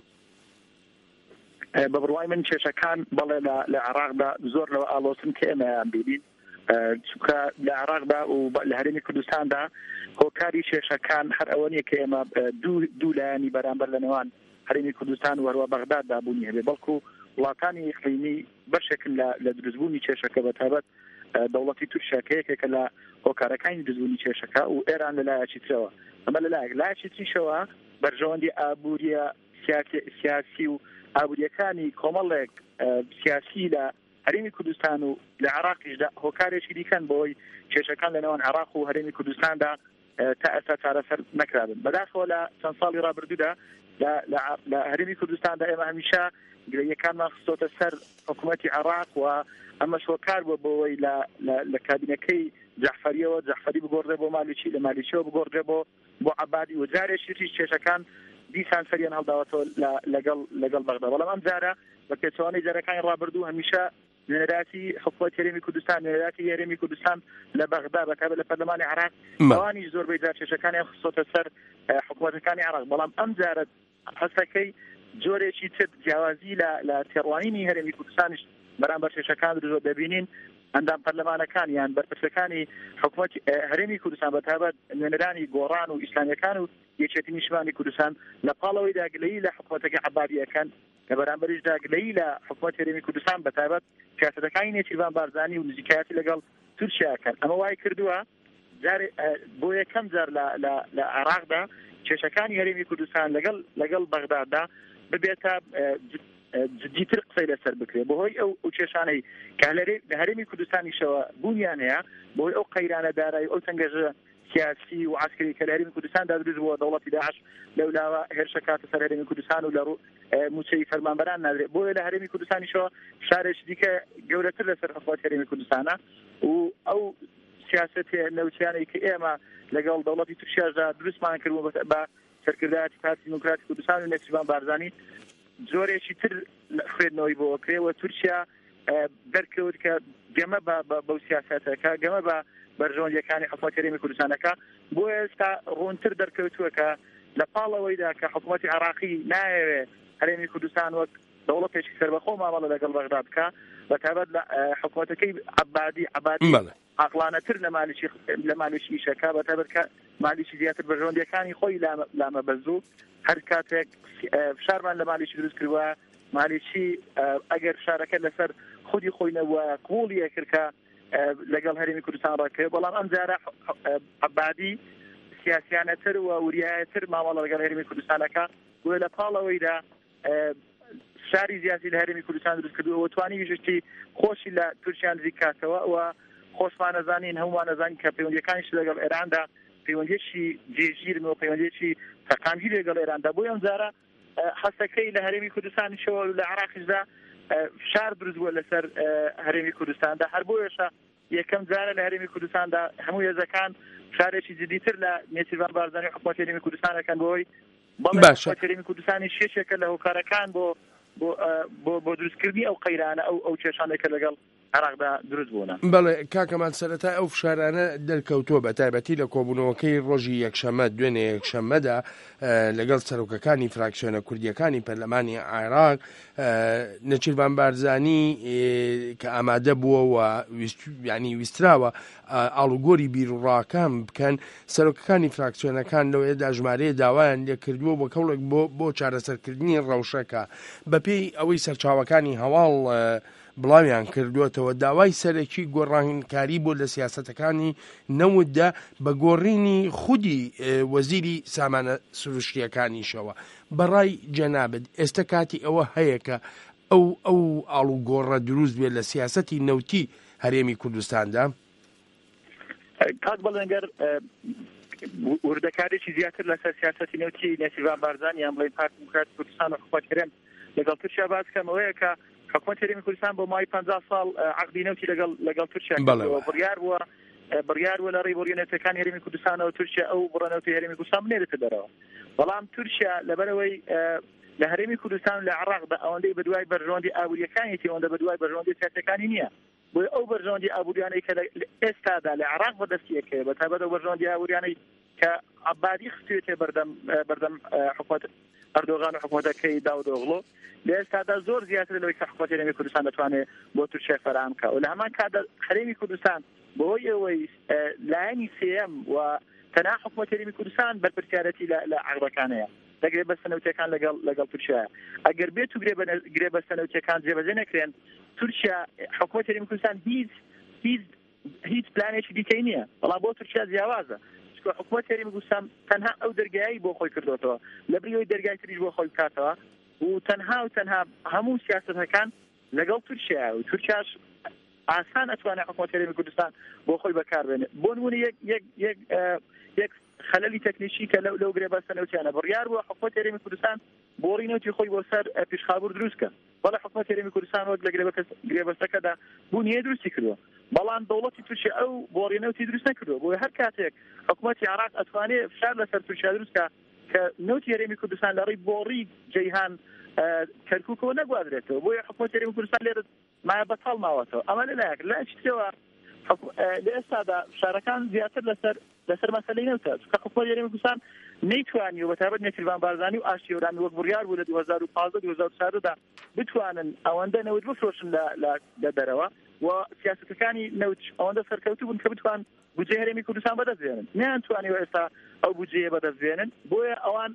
بە بڕوای من کێشەکان بەڵێ لە عێراقدا زۆر لەوە ئاڵۆزن کە ئێمەیان بینین چونکە لە عێراقدا و لە هەرێمی کوردستاندا هۆکاری کێشەکان هەر ئەوە نیە کە ئێمە دوو لایانی بەرامبەر لە نێوان هەرێمی کوردستان و هەروە بەغداددا بوونی هەبێ بەڵکو وڵاتانی ئیقلیمی بەشێکن لە دروستبوونی کێشەکە بەتایبەت دەوڵەتی تورکیا کە یەکێکە لە هۆکارەکانی دروستبوونی کێشەکە و ئێران لەلایەکی ترەوە. ئەمە لەلایەکی تریشەوە بەرژەوەندی ئابووریە سیاسی و ئابووریەکانی کۆمەڵێک سیاسی لە هەرێمی کوردستان و لە عێراقیشدا هۆکارێکی دیکەن بۆی کێشەکان لە نێوان عێراق و هەرێمی کوردستاندا تا ئێستا چارەسەر نەکرابن. بەداخەوە لە چەند ساڵی ڕابردوودا لە هەرێمی کوردستاندا ئێمە هەمیشە گرەیەکانمان خستۆتە سەر حکوومەتی عێراق و ئەمەش هۆکار بووە بۆەوەی لە کابینەکەی جەعفەری بگۆڕێ بۆ مالیکی لە مالیکیەوە بگۆڕێ بۆ عەبادی و جارێکی تریش کێشەکان دیسان سەریان هەڵداوەتەوە لەگەڵ بەغدا. بەڵام ئەم جارە بە پێچەوانەی جارەکانی ڕابردوو هەمیشە نوێنەراتی حکوومەتی هەرێمی کوردستان نوێنەراتی هەرێمی کوردستان لە بەغدا بەتایبەت لە پەرلەمانی عێراق ئەوانیش زۆربەی جار کێشەکانیان خستۆتە سەر حکوومەتەکانی عێراق. بەڵام ئەم جارە هەستەکەی جۆرێکی تر جیاوازی لە تێڕوانینی هەرێمی کوردستانیش بەرامبەر کێشەکان درۆ دەبینین ئەندام پەرلەمانەکانیان بەرپرسەکانی حکوومەتی هەرێمی کوردستان بەتابەت نوێنەرانی گۆڕان و ئیسلامیەکان و یەکێتی نیشتمانی کوردستان لە پاڵەوەیدا گلەیی لە حکوومەتەکە عەبادیەکان لە بەرامبەریشدا گلەیی لە حکوومەت هەرێمی کوردستان بەتابەت سیاسەتەکانی نێچیروان بارزانی و نزیکایەتی لەگەڵ تورکیاکەن. ئەمە وای کردووە بۆ یەکەم جار لە عێراقدا کێشەکانی هەرێمی کوردستان لەگەڵ بەغداددا ببێتە جدیتر قسەی لەسەر بکرێت بەهۆی ئەو کێشانەی کە لە هەرێمی کوردستانیشەوە بوونیان هەیە بۆی ئەو قەیرانە دارایی ئەو تەنگەژە سیاسی و عسکری کە لە هەرێمی کوردستاندا دروست بووە دەوڵەتی داعش لەولاوە هێرشە کاتە سەر هەرێمی کوردستان و لە موچەی فەرمانبەران نادرێت بۆیە لە هەرێمی کوردستانیشەوە شارێکی دیکە گەورەتر لەسەر حکومەت هەرێمی کوردستانە و ئەو سیاسەتی نەوتیانەی کە ئێمە لەگەڵ دەوڵەتی تورکیادا دروستمان کردووە بە سەرکردایەتی پارتی دیموکراتی کوردستان و نێچیروان بارزانی زۆرێکی تر خوێندنەوەی بۆ کرێەوە تورکیا دەرکەوت کە گەمە بەو سیاسەتەکە گەمە بە بەرژەوەندیەکانی حکوومەت هەرێمی کوردستانەکە بۆ ئێستا ڕوونتر دەرکەوتووە کە لە پاڵەوەیدا کە حکوومەتی عێراقی نایەوێت هەرێمی کوردستان وەک دەوڵەتێکی سەربەخۆ مامەڵە لەگەڵ بەغداد بکە بەتابەت لە حکوومەتەکەی عەبادی عاقلانەتر لە مالیشی شەکە بەتابەت کە مالیشی زیاتر بەرژەوەندیەکانی خۆی لامە بەزوو هەر کاتێک فشارمان لە مالیشی دروست کردووە مالیشی ئەگەر فشارەکە لەسەر خودی خۆینەوە قوڵیە کرد کە لەگەڵ هەرێمی کوردستان ڕاکەوێت بەڵام ئەم جارە عەبادی سیاسیانەتر و وریایەتر مامەڵە لەگەڵ هەرێمی کوردستانەکە وە لە پاڵەوەیدا شاری زیاتی لە هەرێمی کوردستان دروست کردووە توانی ویژشتی خۆشی لە تورکیان نزیک کاتەوە و خۆشمان نەزانین هەمومان نەزانین کە پەیوەندیەکانیش لەگەڵ ئێراندا پەیوەندیەکی جێژیرن و پەیوەندیەکی تەقامگیر لەگەڵ ئێراندا بۆ ئەم جارە حەسەکەی لە هەرێمی کوردستانیشەوە و لە عێراقیشدا فشار دروست بووە لەسەر هەرێمی کوردستاندا هەر بۆیەشە یەکەم جارە لە هەرێمی کوردستاندا هەموو هێزەکان فشارێکی جدیتر لە نێچیروان بارزانی حکوومەت هەرێمی کوردستانەکەن بۆی بەڵێ حکوومەت هەرێمی کوردستانی شێشێکە لە هۆکارەکان بۆ دروستکردنی ئەو قەیرانە ئەو کێشانێکە لەگەڵ عێراقدا دروست بوونە. بەڵێ کاکەمان سەرەتا ئەو فشارانە دەرکەوتووە بە تایبەتی لە کۆبوونەوەکەی ڕۆژی یەکشەممە دوێنێ یەکشەممەدا لەگەڵ سەرۆکەکانی فراکسیۆنە کوردیەکانی پەرلەمانی عێراق نەچیروان بارزانی کە ئامادە بووە و ینی ویستراوە ئاڵوگۆری بیرڕاکان بکەن سەرۆکەکانی فراکسیۆنەکان لەوەیەدا ژمارەیە داوایان لێکردووە بۆ کەوڵێک بۆ چارەسەرکردنی ڕەوشەکە بەپێی ئەوەی سەرچاوەکانی هەواڵ بڵاویان کردوێتەوە داوای سەرەکی گۆڕانکاری بۆ لە سیاسەتەکانی نەوددا بە گۆڕینی خودی وەزیری سامانە سروشتیەکانیشەوە بەڕای جەنابەت ئێستا کاتی ئەوە هەیە کە ئەو ئاڵوگۆڕە دروست بێت لە سیاسەتی نەوتی هەرێمی کوردستاندا کاک بەڵێنگەر وردەکارێکی زیاتر لەسەر سیاسەتی نەوتی نێچیروان بارزانی یان بڵێن پارتی دیموکراتی کوردستان و حکوومەت هەرێم لەگەڵ تورکیا باس کەمەوەیە کە حکوومەت هەرێمی کوردستان بۆ مای 50 ساڵ عەقدی نەوتی لەگەڵ تورکیا بڕیار بووە لە ڕێی بۆڕیێنەوتەکانی هەرێمی کوردستانەوە تورکیا ئەو بڕێنەوتی هەرێمی کوردستان بنێرێتە دەرەوە بەڵام تورکیا لەبەرەوەی لە هەرێمی کوردستان لە عێراقدا ئەوەندەی بەدوای بەرژەوەندی ئابوووریەکانیەتی ئەوەندە بەدوای بەرژەوەندی سیاسەکانی نییە بۆ ئەو بەرژەوەندی ئابووریانەی کە ئێستادا لە عێراق بەدەستیەکەوە بەتابەت ئەو بەرژەوەندی ئابووریانەی کە عەبادی خستوێتێ بەردەم حکوومەت ئەردۆغان و حکوومەتەکەی داودۆغڵۆ لە ئێستادا زۆر زیاتر لەوەی کە حکوومەت هەرێمی کوردستان دەتوانێت بۆ تورکیا فەرهەم بکات و لە هەمان کاتدا هەرێمی کوردستان بەهۆی ئەوەی لایەنی سێەم و تەنها حکوومەت هەرێمی کوردستان بەرپرسیارەتی لە عەربەکانەیە دەگرێت بە سەنەوتیەکان لەگەڵ تورکیایە ئەگەر بێت و گرێ بە سەنەوتیەکان جێبەجێ نەکرێن تورکیا حکوومەت هەرێمی کوردستان هیچ پلانێکی دیکەی نییە بەڵام بۆ تورکیا جیاوازە حکوومەت هەرێمی کوردستان تەنها ئەو دەرگایی بۆ خۆی کردوتەوە لە بریەوەی دەرگای تریش بۆ خۆی بکاتەوە و تەنها هەموو سیاسەتەکان لەگەڵ تورکیا و تورکیاش ئاسان ئەتوانێت حکوومەت هەرێمی کوردستان بۆ خۆی بەکاربێنێت بۆ نمونە یەک خەلەلی تەکنیکی کە لەو گرێبەستە نەوتیانە بڕیار بووە حکوومەت هەرێمی کوردستان بۆڕی نەوتی خۆی بۆ سەر پیشخابور دروستکە بەڵام حکوومەت هەرێمی کوردستان وەک لە گرێبەستەکەدا بوو نیە دروستی کردووە بەڵام دەوڵەتی تورکیا ئەو بۆڕی نەوتی دروست نەکردووە بۆ هەر کاتێک حکوومەتی عێراق ئەتوانێت فشار لەسەر تورکیا دروستکە کە نەوتی هەرێمی کوردستان لە ڕێی بۆڕی جەیهان کەرکووکەوە نەگوادرێتەوە بۆیە حکوومەت هەرێمی کوردستان لێرە مایە بەتاڵ ماوەتەوە ئەمە لەلایەک لە ئەچتەوە لە ئێستادا فشارەکان زیاتر لەسەر مەسەلەی نەوتە چونکە حکوومەت هەرێمی کوردستان نەیتوانی و بەتابەت نێچیروان بارزانی و ئاشتیهێورانی وەک بڕیار بوو لە 2015-2014 بتوانن ئەوەندە نەوت بفرۆشن لە دەرەوە و سیاسەتەکانی نەوت ئەوەندە سەرکەوتوو بوون کە بتوان بودجێ هەرێمی کوردستان بەدەستێنن نەیانتوانیوە ئێستا ئەو بودجێ بەدەستێنن بۆیە ئەوان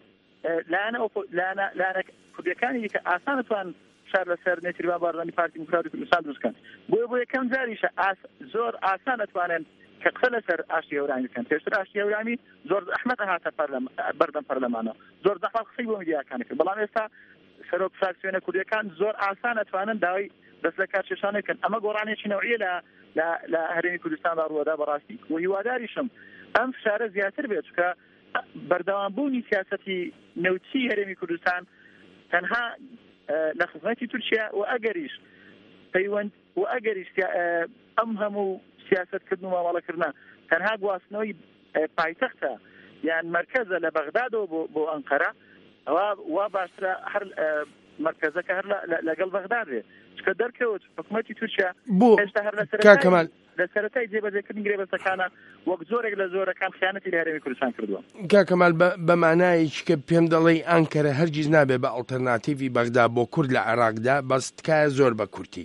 لایەنە کوردیەکانی کە ئاسانتوان شار لەسەر نێچیروان بارزانی پارتی دیموکراتی کوردستان دروستکەن بۆ یەکەم جاریشە زۆر ئاسان ئەتوانن کە قسە لەسەر ئاشتیهێورانی بکەن پێشتر ئاشتیهێورانی زۆر زەحمەت هاتە بەردەم پەرلەمانەوە زۆر زەحمەت قسەی بۆ میدیاکان کرد بەڵام ئێستا سەرۆک فراکسیۆنە کوردیەکان زۆر ئاسان ئەتوانن داوای دەست لە کار کێشانە بکەن ئەمە گۆڕانێکی نەوعیە لە هەرێمی کوردستاندا ڕووەدا بەڕاستی و هیواداریشم ئەم فشارە زیاتر بێت کە بەردەوامبوونی سیاسەتی نەوتی هەرێمی کوردستان تەنها لە خزمەتی تورکیا و ئەگەریش پەیوەند و ئەگەریش ئەم هەموو سیاستکردن و مامەڵەکردنە تەنها گواستنەوەی پایتەختە یان مرکزە لە بەغدادەوە بۆ ئەنقەرە وا باشترە هەر مرکزەکە هەر لەگەڵ بەغدادێ چکە دەرکەوت حکوومەتی تورکیا هێشتا هەر لە سەرەتای جێبەجێکردنی گرێبەستەکانە وەک زۆرێک لە زۆرەکان خیانەتی لە هەرێمی کوردستان کردووە. کاکەمال بە مانایەکی کە پێم دەڵێ ئەنکەرە هەرگیز نابێ بە ئەڵتەرناتیڤی بەغدا بۆ کورد لە عێراقدا بەس تکایە زۆر بە کورتی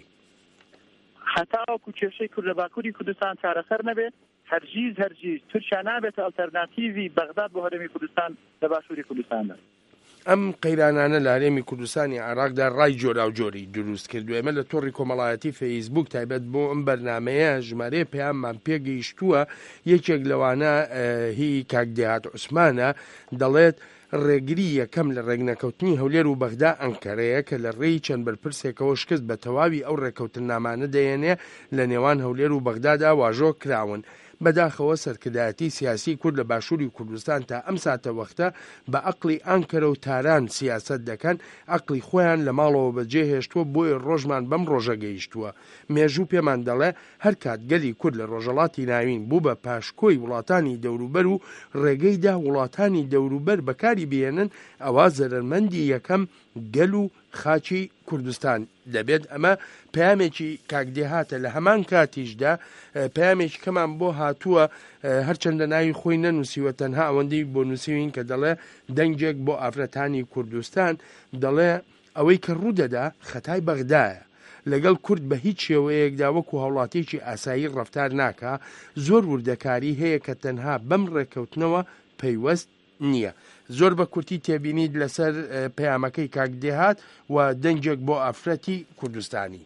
هەتاوەکو کێشەی کورد لە باکووری کوردستان چارەسەر نەبێت هەرگیز تورکیا نابێتە ئەڵتەرناتیڤی بەغداد بۆ هەرێمی کوردستان لە باشووری کوردستاندا. ئەم قەیرانانە لە هەرێمی کوردستانی عێراقدا ڕای جۆرا و جۆری دروست کردو. ئێمە لە تۆڕی کۆمەڵایەتی فەیسبوک تایبەت بۆ ئەم بەرنامەیە ژمارەیە پەیاممان پێگەیشتووە یەکێک لەوانە هی کاک دێهات عوسمانە دەڵێت ڕێگری یەکەم لە ڕێگنەکەوتنی هەولێر و بەغدا ئەنکەرەیە کە لە ڕێی چەند بەرپرسێکەوە شکست بە تەواوی ئەو ڕێکەوتن نامانە دەیەنێ لە نێوان هەولێر و بەغدادا واژۆ کراون. بەداخەوە سەرکردایەتی سیاسی کورد لە باشووری کوردستان تا ئەم ساتە وەختە بە عەقڵی ئەنکەرە و تاران سیاست دەکەن عەقڵی خۆیان لە ماڵەوە بەجێ هێشتووە بۆیە ڕۆژمان بەم ڕۆژە گەیشتووە. مێژوو پێمان دەڵێ هەر کات گەلی کورد لە ڕۆژەڵاتی ناوین بوو بە پاشکۆی وڵاتانی دەوروبەر و ڕێگەیدا وڵاتانی دەوروبەر بەکاری بێنن ئەوە زەرمەندی یەکەم گەل و خاچی کوردستان دەبێت. ئەمە پەیامێکی کاکدێهاتە لە هەمان کاتیشدا پەیامێکی کەمان بۆ هاتووە هەرچەندە ناوی خۆی نەنووسیوە تەنها ئەوەندەی بۆ نووسیوین کە دەڵێ دەنگێک بۆ ئافرەتانی کوردستان دەڵێ ئەوەی کە ڕوودەدا خەتای بەغدایە لەگەڵ کورد بە هیچ شێوەیەکدا وەکو هەوڵاتێکی ئاسایی ڕەفتار ناکە زۆر وردەکاری هەیە کە تەنها بەم ڕێکەوتنەوە پەیوەست نییە. زۆر بە کورتی تێبینیت لەسەر پەیامەکەی کاک دێهات و دەنگێک بۆ ئافرەتی کوردستانی.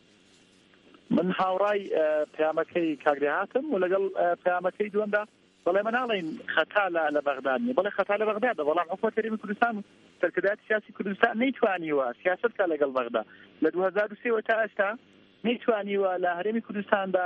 من هاوڕای پەیامەکەی کاک دێهاتم و لەگەڵ پەیامەکەی دووەمدا بەڵێ من ناڵێن خەتا لە بەغداد نیە بەڵێ خەتا لە بەغدادە بەڵام حکومەت هەرێمی کوردستان و سەرکردایەتی سیاسی کوردستان نەیتوانیوە سیاست کا لەگەڵ بەغدا لە 2003 تا ئێستا نەیتوانیوە لە هەرێمی کوردستاندا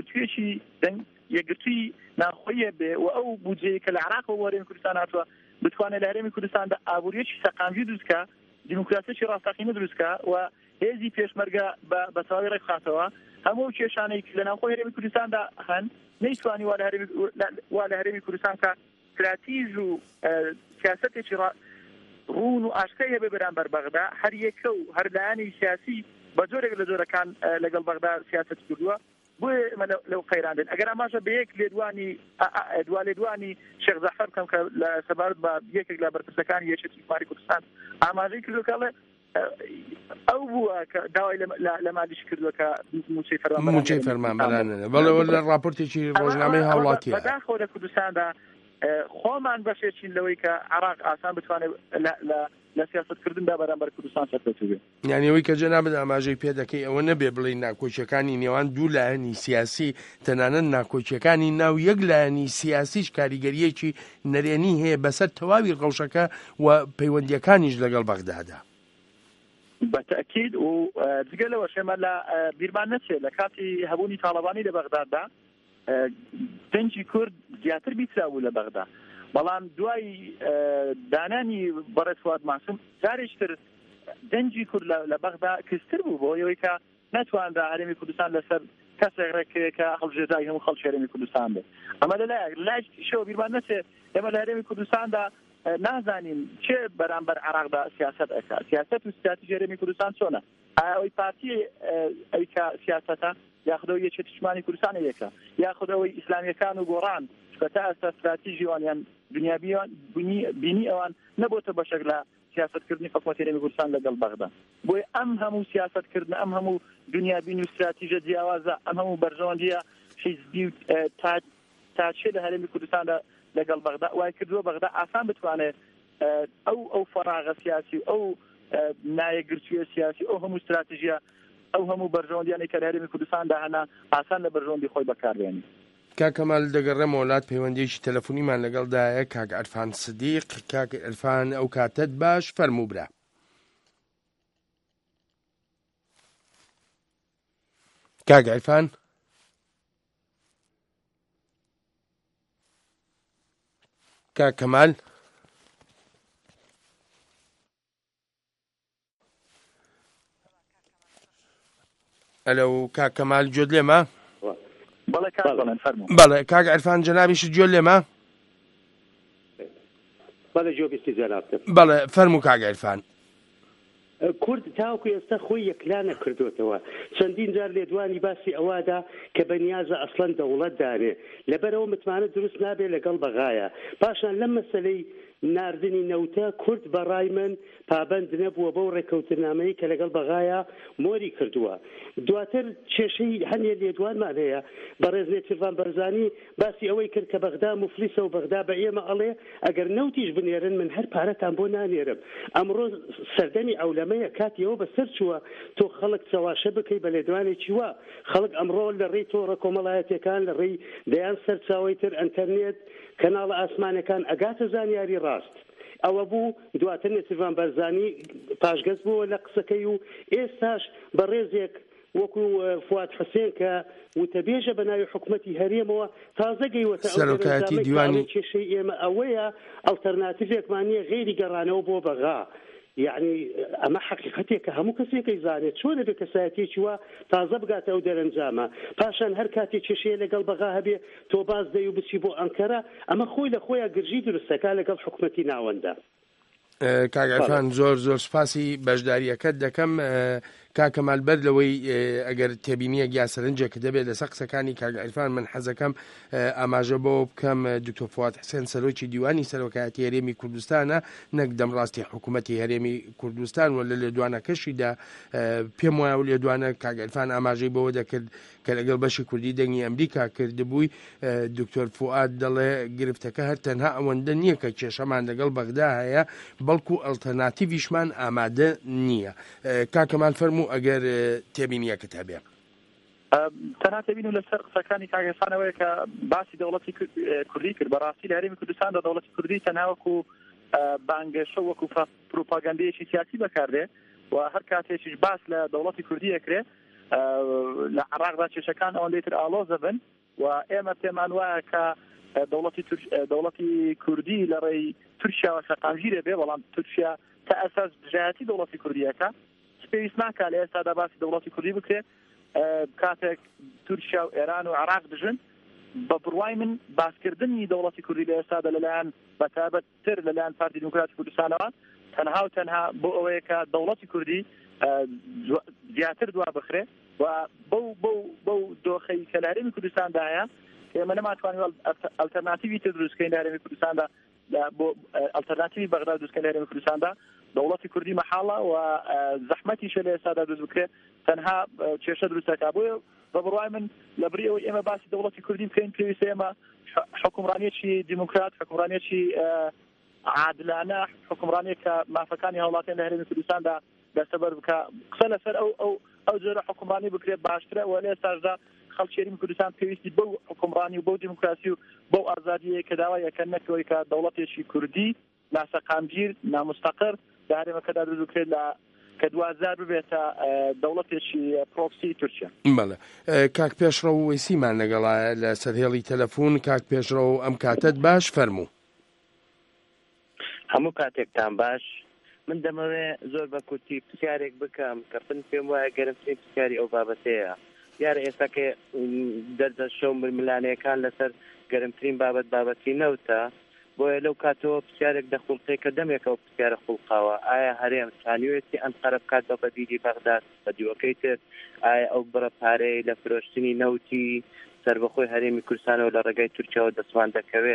یەکگرتووی ناخۆیە بێ و ئەو بودجەیە کە لە عێراقەوە بۆ هەرێمی کوردستان هاتووە بتوانێت لە هەرێمی کوردستاندا ئابوووریەکی سەقامجی دروستکە دیموکراسیەکی ڕاستەقینە دروستکە و هێزی پێشمەرگە بە تەواوی ڕێکخاتەوە هەموو کێشانەی لە ناوخۆی هەرێمی کوردستاندا هەن نەیتوانی وا لە هەرێمی کوردستان کە استراتیژ و سیاسەتێکی ڕوون و ئاشکای هەبێ بەرامبەر بەغدا هەر یەکە و هەر لایەنی سیاسی بە جۆرێک لە جۆرەکان لەگەڵ بەغدا سیاست کردووە بۆیە ئێمە لەو قەیراندن ئەگەر ئاماژە بە یەک لێدوانی شێخ زەعفەر بکەم کە لە سەبارەت بە یەکێک لە بەرپرسەکانی یەکێتی حکومەتی کوردستان ئاماژەی کردو کە ئەو بووە کە داوای لە مالیش کردووە کە موچەی فەرمانبەرانە بەڵێ لە راپۆرتێکی ڕۆژنامەی هاوڵاتیە بەداخەوە لە کوردستاندا خۆمان بەشێکین لەوەی کە عێراق ئاسان بتوانێت لە سیاستکردندا بەرامبەر کوردستان سەرکەوتوو بێت. یعنی ئەوەی کە جەنابەت ئاماژەی پێ دەکەی ئەوە نەبێ بڵێ ناکۆچیەکانی نێوان دوو لایەنی سیاسی تەنانەت ناکۆچیەکانی ناو یەک لایەنی سیاسیش کاریگەریەکی نەرێنی هەیە بەسەر تەواوی ڕەوشەکە و پەیوەندیەکانیش لەگەڵ بەغدادا. بەتەکید و جگەلەوە شێمە لە بیرمان نەچێت لە کاتی هەبوونی تاڵەبانی لە بەغداددا دەنگی کورد زیاتر بیتراوە لە بەغدا بەڵام دوای دانانی بەڕێز فواد ماسوم جارێکتر دەنگی کورد لە بەغدا کەستر بوو بۆ ئەوەی کە نەتواندا هەرێمی کوردستان لەسەر کەسێک ڕێکەیە هەڵبژێردای هەموو خەڵکی هەرێمی کوردستان بێت. ئەمە لەلایەک شەوە بیرمان نەچێت ئێمە لە هەرێمی کوردستاندا نازانین چێ بەرامبەر عێراقدا سیاست ئەکا سیاست و استراتیژی هەرێمی کوردستان چۆنە ئەوەی پارتی ئەیکا سیاسەتە یاخودەوەی یەکێتی نیشتیمانی کوردستان یەکە یاخودەوەی ئیسلامیەکان و گۆڕان کە تا ئێستا استراتیژی وانیان بینی ئەوان نەبووتە بەشێک لە سیاستکردنی حکوومەتی هەرێمی کوردستان لەگەڵ بەغدا بۆی ئەم هەموو سیاستکردن ئەم هەموو دنیابین و استراتیژە جیاوازە ئەم هەموو بەرژەوەندیە حیزبی و تاچێ لە هەرێمی کوردستاندا لەگەڵ بەغدا وای کردووە بەغدا ئاسان بتوانێت ئەو فەراغە سیاسی و ئەو نایەگرتوویە سیاسی ئەو هەموو استراتیژیە ئەو هەموو بەرژەوەندیانەی کە لە هەرێمی کوردستاندا هەنا ئاسان لە بەرژەوەندی خۆی بەکاربێنی. کاک کەمال دەگەڕێمە وڵات پەیوەندیەکی تەلەفۆنیمان لەگەڵدایە کاک عەرفان سدیق. کاک عەرفان ئەو کاتت باش فەرموو برا. کاک عەرفان کاک کەمال ئەلو کاک کەمال جۆت لێمە؟ بەڵێ کاک عەرفان جەنابیش جۆت لێمە؟ بەڵێ جۆبیستی جەنابتم. بەڵێ فەرموو کاک عەرفان. کورد تاوکو ئێستا خۆی یەکلانە کردوتەوە چەندین جار لێدوانی باسی ئەوادا کە بەنیازە ئەسڵەن دەوڵەت دانێ لەبەرەوە متمانە دروست نابێ لەگەڵ بەغایە پاشان لەم مەسەلەی ناردنی نەوتە کورد بەڕای من پابند نەبووە بەو ڕێکەوتنامەی کە لەگەڵ بەغایە مۆری کردووە. دواتر کێشەی هەنێ لێدوانمان هەیە بەڕێز نێچیروان بەرزانی باسی ئەوەی کرد کە بەغدا مفلیسە و بەغدا بە ئێمە ئەڵێ ئەگەر نەوتیش بنێرن من هەر پارەتان بۆ نانێرم. ئەمڕۆ سەردەمی ئەولەمەیە کاتیەوە بەسەر چووە تۆ خەڵک چاواشە بکەی بە لێدوانێکی وە خەڵک ئەمڕۆ لە ڕێی تۆڕە کۆمەڵایەتەکان لە ڕێی دەیان سەرچاوی تر ئەنتەرنێت کەناڵە ئاسمانەکان ئەگاتە زانیاری ڕاست. ئەوە بوو دواتر نێچیروان بەرزانی پاشگەز بووە لە قسەکەی و ئێستاش بە ڕێزێک وەکو فواد حوسێن کە وتەبێژە بە ناوی حکوومەتی هەرێمەوە تازە گەیوەتە سەرۆکایەتی دیوانی کێشەی ئێمە ئەوەیە ئەڵتەرناتیڤێکمانە غێری گەڕانەوە بۆ بەغا. یعنی ئەمە حقیقەتێکە هەموو کەسێکی زانێت چۆنە بێ کەسایەتێکی وە تازە بگاتە ئەو دەرەنجامە پاشان هەر کاتێک کێشەیە لەگەڵ بەغا هەبێ تۆ باز دەی و بچی بۆ ئەنکەرە ئەمە خۆی لە خۆیان گرژی دروستەکە لەگەڵ حکوومەتی ناوەندە. کاک عەرفان زۆر سوپاسی بەشداریەکەت دەکەم. کاک کەمال بەر لەوەی ئەگەر تێبینیە گیاسەرنجێک دەبێت لەسەر قسەکانی کاک عەرفان من حەزەکەم ئاماژە بۆ بکەم دکتۆر فواد حوسێن سەرۆکی دیوانی سەرۆکایەتی هەرێمی کوردستانە نەک دەمڕاستی حکوومەتی هەرێمی کوردستان و لە لێدوانەکەشیدا پێم وایە و لێدوانە کاک عەرفان ئاماژەی بەوە دەکرد کە لەگەڵ بەشی کوردی دەنگی ئەمریکا کردبووی دکتۆر فواد دەڵێ گرفتەکە هەر تەنها ئەوەندە نییە کە کێشەمان لەگەڵ بەغدا هەیە بەڵکو ئەڵتەرناتیڤیشمان ئامادە نییە. کاک کەمال فەرموو ئەگەر تێبینیەکەت هەبێ. تەنها تێبین و لەسەر قسەکانی کاک عەرفانەوەیە کە باسی دەوڵەتی کوردی کرد بەڕاستی لە هەرێمی کوردستاندا دەوڵەتی کوردی تەنها وەکو بانگێشە وەکو پروپاگاندەیەکی سیاسی بەکاردێ و هەر کاتێکیش باس لە دەوڵەتی کوردی ئەکرێ لە عێراقدا کێشەکان ئەوەندەی تر ئاڵۆزە بن و ئێمە پێمان وایە کە دەوڵەتی کوردی لە ڕێی تورکیاوە شەقامگیرێ بێ بەڵام تورکیا تا ئەساس بژایەتی دەوڵەتی کوردیەکە پێویست ناکات لە ئێستادا باسی دەوڵەتی کوردی بکرێت کاتێک تورکیا و ئێران و عێراق دژن بە بڕوای من باسکردنی دەوڵەتی کوردی لە ئێستادا لەلایەن بەتابەت تر لەلایەن پارتی دیموکراتی کوردستانەوە تەنها و تەنها بۆ ئەوەیە کە دەوڵەتی کوردی زیاتر دوا بخرێ و بەو دۆخەی کە لە هەرێمی کوردستاندایە ئێمە نەماتوانین ئەلتەرناتیڤی تر دروستکەین لە هەرێمی کوردستاندا بۆ ئەلتەرناتیڤی بەغدا دروستکەین لە هەرێمی کوردستاندا دەوڵەتی کوردی مەحاڵە و زەحمەتیشە لە ئێستادا دروست بکرێت تەنها کێشە دروستەکە بۆیە بە بڕوای من لە بڕی ئەوەی ئێمە باسی دەوڵەتی کوردی بکەین پێویستە ئێمە حکومڕانیەکی دیموکرات حکومڕانیەکی عادلانە حکومڕانیە کە مافەکانی هەوڵاتیان لە هەرێمی کوردستاندا دەستەبەر بکە قسە لەسەر ئەو جۆرە حکومڕانی بکرێت باشترە و لە ئێستاشدا خەڵکی هەرێمی کوردستان پێویستی بەو حکومڕانی و بەو دیموکراسی و بەو ئازادیەیە کە داوای ئەکەن نەکەوەی کە دەوڵەتێکی کوردی ناسەقامگیر نامستەقر لە هەرێمەکەدا دروست بکرێت لە کە دوازار ببێتە دەوڵەتێکی پرۆکسی تورکیا. بەڵێ کاک پێشڕە و وەیسیمان لەگەڵایە لە سەرهێڵی تەلەفۆن. کاک پێشڕە و ئەم کاتت باش فەرموو. هەموو کاتێکتان باش. من دەمەوێت زۆر بە کورتی پرسیارێک بکەم کە من پێم وایە گەرمترین پرسیاری ئەو بابەتەیە. دیارە ئێستا کە دەردە شەو ململانەیەکان لەسەر گەرمترین بابەتی نەوتە بۆیە لەو کاتەوە پرسیارێک دەخوڵقی کە دەمێکەوە پرسیارە خوڵقاوە ئایا هەرێم چانیوێتی ئەنقەرە بکات بە بەدیری بەغداد بە دیوەکەی تر ئایا ئەو بڕە پارەی لە فرۆشتنی نەوتی سەربەخۆی هەرێمی کوردستانەوە لە ڕێگای تورکیاوە دەسوان دەکەوێت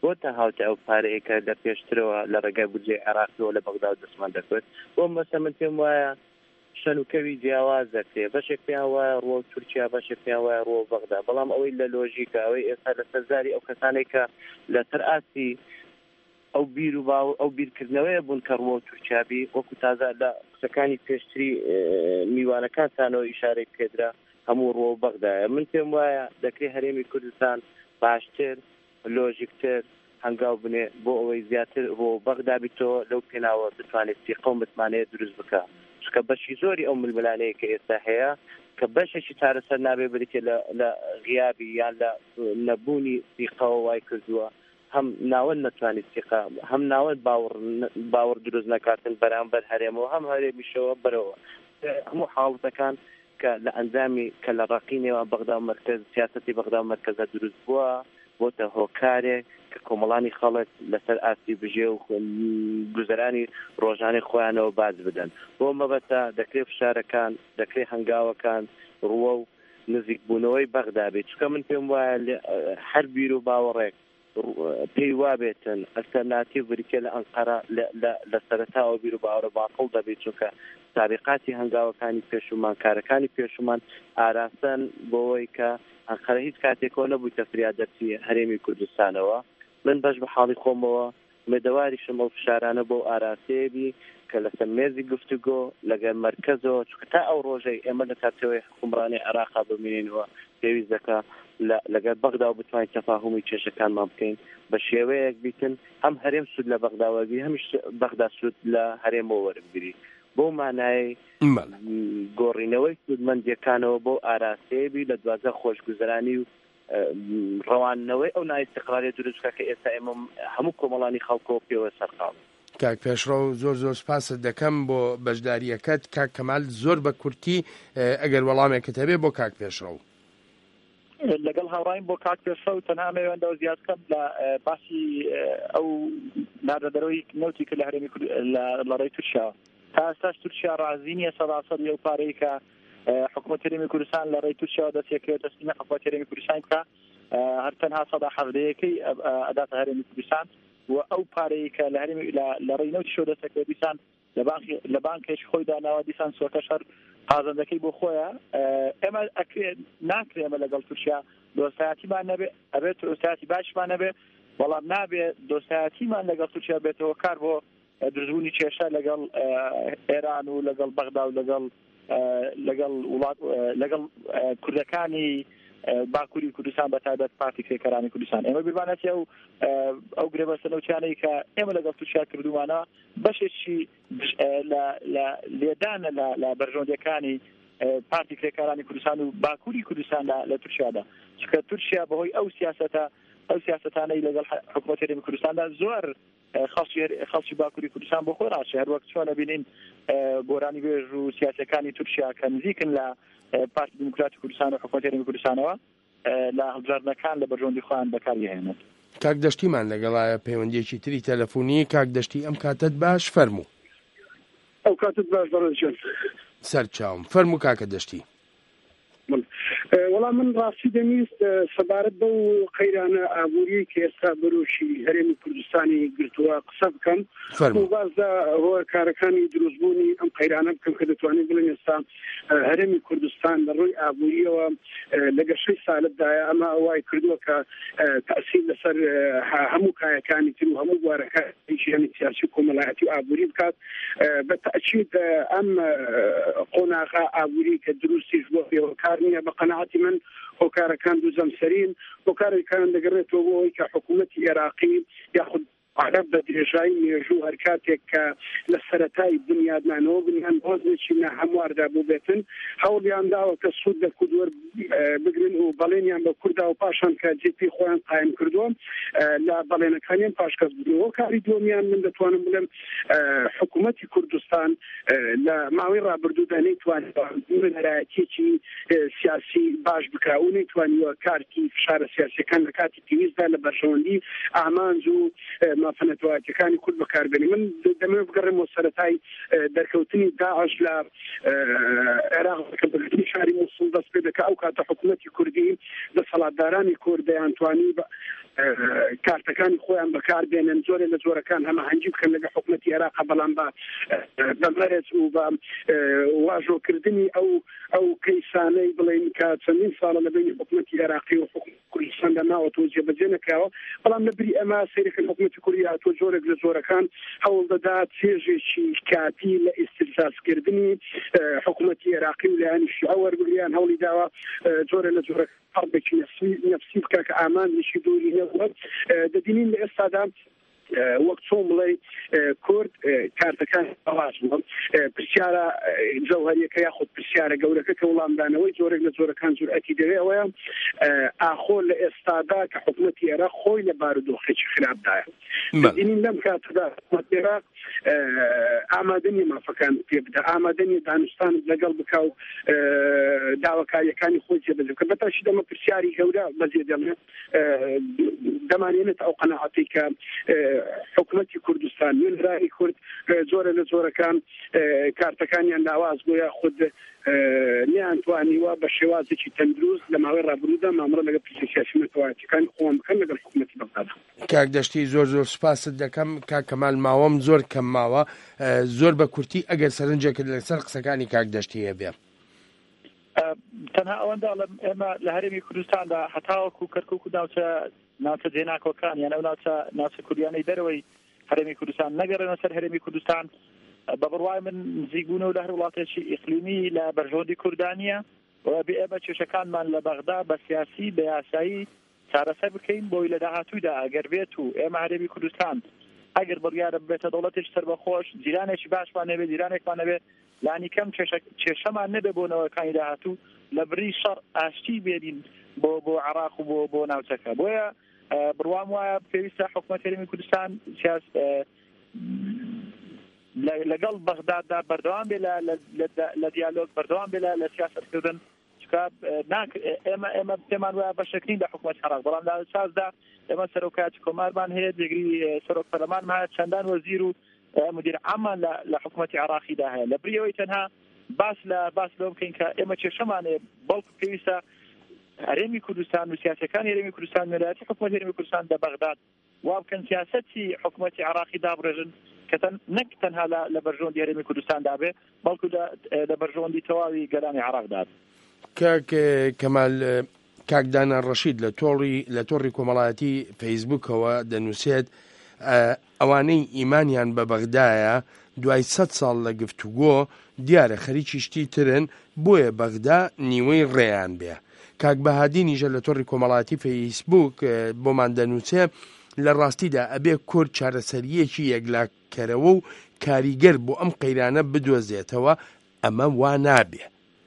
بۆتە هاوتە ئەو پارەیەکە لە پێشترەوە لە ڕێگای بودجێ عێراقیەوە لە بەغدا و دەستمان دەکرێت بۆ مەسە من پێم وایە شەنوکەوی جیاواز دەکرێت بەشێک پێیان وایە ڕۆ تورکیا بەشێک پێیان وایە ڕۆ بەغدا بەڵام ئەوەی لە لۆژیکە ئەوەی ئێستا لە سەرزاری ئەو کەسانێک کە لە تەرئاسی ئەو بیر و باو ئەو بیرکردنەوەیە بوون کە ڕۆ تورکیابی وەکو تازە لە قسەکانی پێشتری میوانەکانتانەوە ئیشارەی پێدرا هەموو ڕۆ بەغدایە من پێم وایە دەکرێت هەرێمی کوردستان باشتر لۆژیکتر هەنگاو بنێ بۆ ئەوەی زیاتر ڕۆ بەغدا بیتەوە لەو پێناوە بتوانێت سیقە و متمانەیە دروست بکە چکە بەشی زۆری ئەو ململانەیە کە ئێستا هەیە کە بەشێکی چارەسەر نابێ بریتێ لە غیابی یان لە نەبوونی سیقەوە وای کردووە هەم ناوەند نەتوانێت سیقە هەم ناوەند باوەڕ دروست نەکاتن بەرامبەر هەرێمەوە هەم هەرێمیشەوە بەرەوە هەموو حاڵەتەکان کە لە ئەنجامی کە لە ڕقینەوە بەغدا و مەرکەز سیاسەتی بەغدا و مەرکەزە دروست بووە بۆتە هۆکارێک کە کۆمەڵانی خەڵک لەسەر ئاستی بژێ و گوزەرانی ڕۆژانەی خۆیانەوە باز بدەن بۆ مەبەتە دەکرێت فشارەکان دەکرێت هەنگاوەکان ڕووە و نزیک بوونەوەی بەغدا بێت چکە من پێم وایە هەر بیر و باوەڕێک پێی وابێتن ئەلتەرناتیڤ بریتێ لە ئەنقەرە لە سەرەتاوە بیر و باوەڕە باڵ دەبێت چونکە سابقاتی هەنگاوەکانی پێشومان کارەکانی پێشومان ئاراستن بۆەوەی کە ئەنقەرە هیچ کاتێکەوە نەبوویتە فریادەرچی هەرێمی کوردستانەوە من بەش بە حاڵی خۆمەوە مێدەواریشم ئەو فشارانە بۆ ئاراسەیەبی کە لەسەر مێزی گفتوگۆ لەگەڵ مەرکەزەوە چونکە تا ئەو ڕۆژەی ئێمە لە کاتەوەی حکومڕانی عێراقا ببینینەوە پێویست دەکات لەگەڵ بەغدا و بتوانین تەفاهمی کێشەکانمان بکەین بە شێوەیەک بیتن هەم هەرێم سوود لە بەغداوەگی هەمیش بەغدا سوود لە هەرێمەوە وەربگیری بۆ مانای گۆڕینەوەی سوودمەندیەکانەوە بۆ ئاراسەیەبی لە دوازە خۆشگوزەرانی و ڕەوانەوەی ئەو نایستقراری دروستکە کە ئێستا ئێمە هەموو کۆمەڵانی خەڵکەوە پێوە سەرقاڵ کاک پێشڕە و زۆر سپاست دەکەم بۆ بەشداریەکەت کاک کەمال زۆر بە کورتی ئەگەر وەڵامێکت هەبێ بۆ کاک پێشڕە و لەگەڵ هاوڕاین بۆ کاک پێشڕە و تەنها ئەمەوێندەوە زیادکەم لە باسی ئەو نادەدەرەوەی نەوتی کە لە هەرێمی لە ڕێی تورکیا تا ئێستاش تورکیا ڕازی نییە 100% ئەو پارەی کە حکوومەت هەرێمی کوردستان لە ڕێی تورکیا دەستێکەوە دەستنی حکوومەت هەرێمی کوردستان بکە هەر تەنها 170 ئەداتە هەرێمی کوردستان و ئەو پارەی کە لە هەرێمی لە ڕێی نەوتی شۆ دەستێکەوە دیسان لە بانکێش خۆی داناوە دیسان سوەکەش هەر قازەندەکەی بۆ خۆیە ئێمە ناکرێ ئێمە لەگەڵ تورکیا دۆستایەتیمان نەبێ ئەبێت دۆستایەتی باشمان نەبێ بەڵام نابێ دۆستایەتیمان لەگەڵ تورکیا بێتەوە کار بۆ دروستبوونی کێشە لەگەڵ ئێران و لەگەڵ بەغدا و لەگەڵ وڵات لەگەڵ کوردەکانی باکووری کوردستان بە تایبەت پارتی کرێکەرانی کوردستان ئێمە بیربانەتی ئەو گرێبەستنەوتیانەی کە ئێمە لەگەڵ تورکیا کردومانە بەشێکی لێدانە لە بەرژۆندەکانی پارتی کرێکەرانی کوردستان و باکووری کوردستان لە تورکیادا چونکە تورکیا بەهۆی ئەو سیاسەتانەی لەگەڵ حکوومەت هەرێمی کوردستاندا زۆر خەڵکی باکووری کوردستان بۆ خۆی ڕاشێ هەر وەک چۆن ئەبینین گۆرانی بێژ و سیاسەکانی تورکیا کە نزیکن لە پارتی دیموکراتی کوردستان و حکوومەت هەرێمی کوردستانەوە لە هەڵبژاردنەکان لە بەرژۆندی خۆیان بەکارهێنن کاک دەشتیمان لەگەڵایە پەیوەندیەکی تری تەلەفۆنی کاک دەشتی ئەم کاتت باش فەرموو ئەو کاتت باش دەڕێژێن سەرچاوم فەرموو کاکە دەشتی وەڵام من ڕاستی دەمیست سەبارەت بەو قەیرانە ئابووری کە ئێستا بەرۆشی هەرێمی کوردستانی گرتووە قسە بکەم بازدا کارەکانی دروستبوونی ئەم قەیرانە بکەم کە دەتوانین بڵێن ئێستا هەرێمی کوردستان لە ڕووی ئابووریەوە لە گەشەی سالتدایە ئەمە ئەوای کردووە کە تەئسیر لەسەر هەموو کایەکانی تر و هەموو بوارەکانی سیاسی کۆمەڵایەتی و ئابووری بکات بە تەئکید ئەم قۆناغا ئابووری کە دروستیش بۆ پێوەکار نییە بە قەناعەتی من هۆکارەکان دووزەمسەرین هۆکارێکان دەگەڕێتەوە بۆ ئەوەی کە حکوومەتی عێراقی یاخود عرب بە درێژایی مێژوو هەر کاتێک کە لە سەرەتای بنیادنانەوە بنیان بۆزێکی هەمواردا بوو بێتن هەوڵیان داوە کە سوود لە کورد بگرن و بەڵێنیان بە کووردا و پاشان کە جێپی خۆیان قایم کردووە لە بەڵێنەکانیان پاشکەس بوو هۆکاری دووەمیان من دەتوانم بڵێم حکوومەتی کوردستان لە ماوەی ڕابردوودا نەیتوانێت نەرایەتێکی سیاسی باش بکە و نەیتوانیوە کارتی فشارە سیاسیەکان لە کاتی پێویستدا لە بەرژەوەندی ئامانج و فەنەتەوایەتەکانی کورد بەکاربێنی. من دەمەوێت بگەڕێمەوە سەرەتای دەرکەوتنی داعش لە عێراق بەکەبگرتنی شاری موسڵ دەست پێ دەکات. ئەو کاتە حکوومەتی کوردی دەسەڵاتدارانی کورد دەیانتوانی کارتەکانی خۆیان بەکاربێنن، زۆرێک لە زۆرەکان هەماهەنگی بکەن لەگە حکوومەتی عێراق، بەڵام بەمەرج و بە واژۆکردنی ئەو کەیسانەی بڵێن کە چەندین ساڵە لە بینی حکوومەتی عێراقی و کوردستان لەناوە تۆزیە بەجێ نەکراوە. بەڵام لە بری ئەمە سەیرەکەی حکوومەتی کوردی هاتووە زۆرێک لە زۆرەکان هەوڵ دەدات چێژێکی کاتی لە ئیستیفزازکردنی حکوومەتی عێراقی و لایەنی شیعە وەربگریان هەوڵی داوە زۆرێک لە زۆرەکان حربێکی نەفسی بکە کە ئامانجی دووری نەبووە. دەبینین لە ئێستادا وەک چۆن بڵێ کورد کارتەکان ئاواز بووە پرسیارە جەوهەریەکە یاخود پرسیارە گەورەکە کە وەڵامدانەوەی زۆرێک لە زۆرەکان جورئەتی دەوێت ئەوەیە ئاخۆ لە ئێستادا کە حکوومەتی عێراق خۆی لە بارودۆخێکی خراپدایە. دەبینین لەم کاتەدا حکوومەتی عێراق ئامادەنی مافەکان پێ بدە، ئامادەنی دانوستان لەگەڵ بکە و داواکاریەکانی خۆی جێبەجێ بکە. بەتاشی دەمە پرسیاری گەورە بەجێ دەمێت دەمانێنێت ئەو قەناعەتی کە حکوومەتی کوردستان نوێنەرانی کورد زۆرە لە زۆرەکان کارتەکانیان لاواز بۆ خود نیانتوانیوە بە شێوازێکی تەندروست لە ماوەی ڕابردوودا مامەڵە لەگەڵ پرسی سیاسی نەتەوایەتیەکانی خۆیان بکەن لەگەڵ حکوومەتی بەغداد. کاک دەشتی زۆر سوپاست دەکەم. کاک کەمال ماوەم زۆر کەم ماوە، زۆر بە کورتی ئەگەر سەرنجێکت لەسەر قسەکانی کاک دەشتی هەبێ. تەنها ئەوەندا ئێمە لە هەرێمی کوردستاندا هەتاوەکو کەرکووک و ناوچە جێناکۆکان یان ئەو ناوچە کوردیانەی دەرەوەی هەرێمی کوردستان نەگەڕێنە سەر هەرێمی کوردستان بە بڕوای من نزیکبوونە و لە هەر وڵاتێکی ئیقلیمی لە بەرژۆندی کوردانیە و بێ ئێمە کێشەکانمان لە بەغدا بە سیاسی بە یاسایی چارەسەر بکەین بۆی لە داهاتوودا ئەگەر بێت و ئێمە هەرێمی کوردستان ئەگەر بڕیارە بێتە دەوڵەتێکی سەربەخۆش جیرانێکی باشمان نەبێ جیرانێکمان نەبێ لانی کەم کێشەمان نەبێ بۆ نەوەکانی داهاتوو لە بری شەڕ ئاشتی بێنین بۆ عێراق و بۆ ناوچەکە. بۆیە بڕوام وایە پێویستە حکوومەت هەرێمی کوردستان لەگەڵ بەغداددا بەردەوام بێ لە دیالۆگ بەردەوام بێ لە سیاسەتکردن ئێمە پێمان وایە بەشەکرین لە حکوومەت عێراق، بەڵام لە سازدا ئێمە سەرۆکایەتی کۆمارمان هەیە جێگری سەرۆک پەرلەمانمان هەیە چەندان وەزیر و مدیر عاممان لە حکوومەتی عێراقیدا هەیە. لە بریەوەی تەنها باس لەوە بکەین کە ئێمە کێشەمانێ بەڵکو پێویستە هەرێمی کوردستان و سیاسەکانی هەرێمی کوردستان وێنەرەتی حکوومەت هەرێمی کوردستان لە بەغداد وا بکەن سیاسەتی حکوومەتی عێراقی دابڕێژن کە نەک تەنها لە بەرژۆندی هەرێمی کوردستاندا بێ بەڵکو لە بەرژۆندی تەواوی گەرانی عێراقدا. کاک کەمال، کاک دانا ڕەشید لە تۆڕی کۆمەڵایەتی فەیسبووکەوە دەنووسێت ئەوانەی ئیمانیان بە بەغدایە دوای 100 ساڵ لە گفتوگۆ دیارە خەریکی شتی ترن بۆیە بەغدا نیوەی ڕێیان بێ. کاک بەهادی نیژە لە تۆڕی کۆمەڵایەتی فەیسبووک بۆمان دەنووسێ لە ڕاستیدا ئەبێ کورد چارەسەریەکی یەکلاکەرەوە و کاریگەر بۆ ئەم قەیرانە بدۆزێتەوە، ئەمە وا نابێ.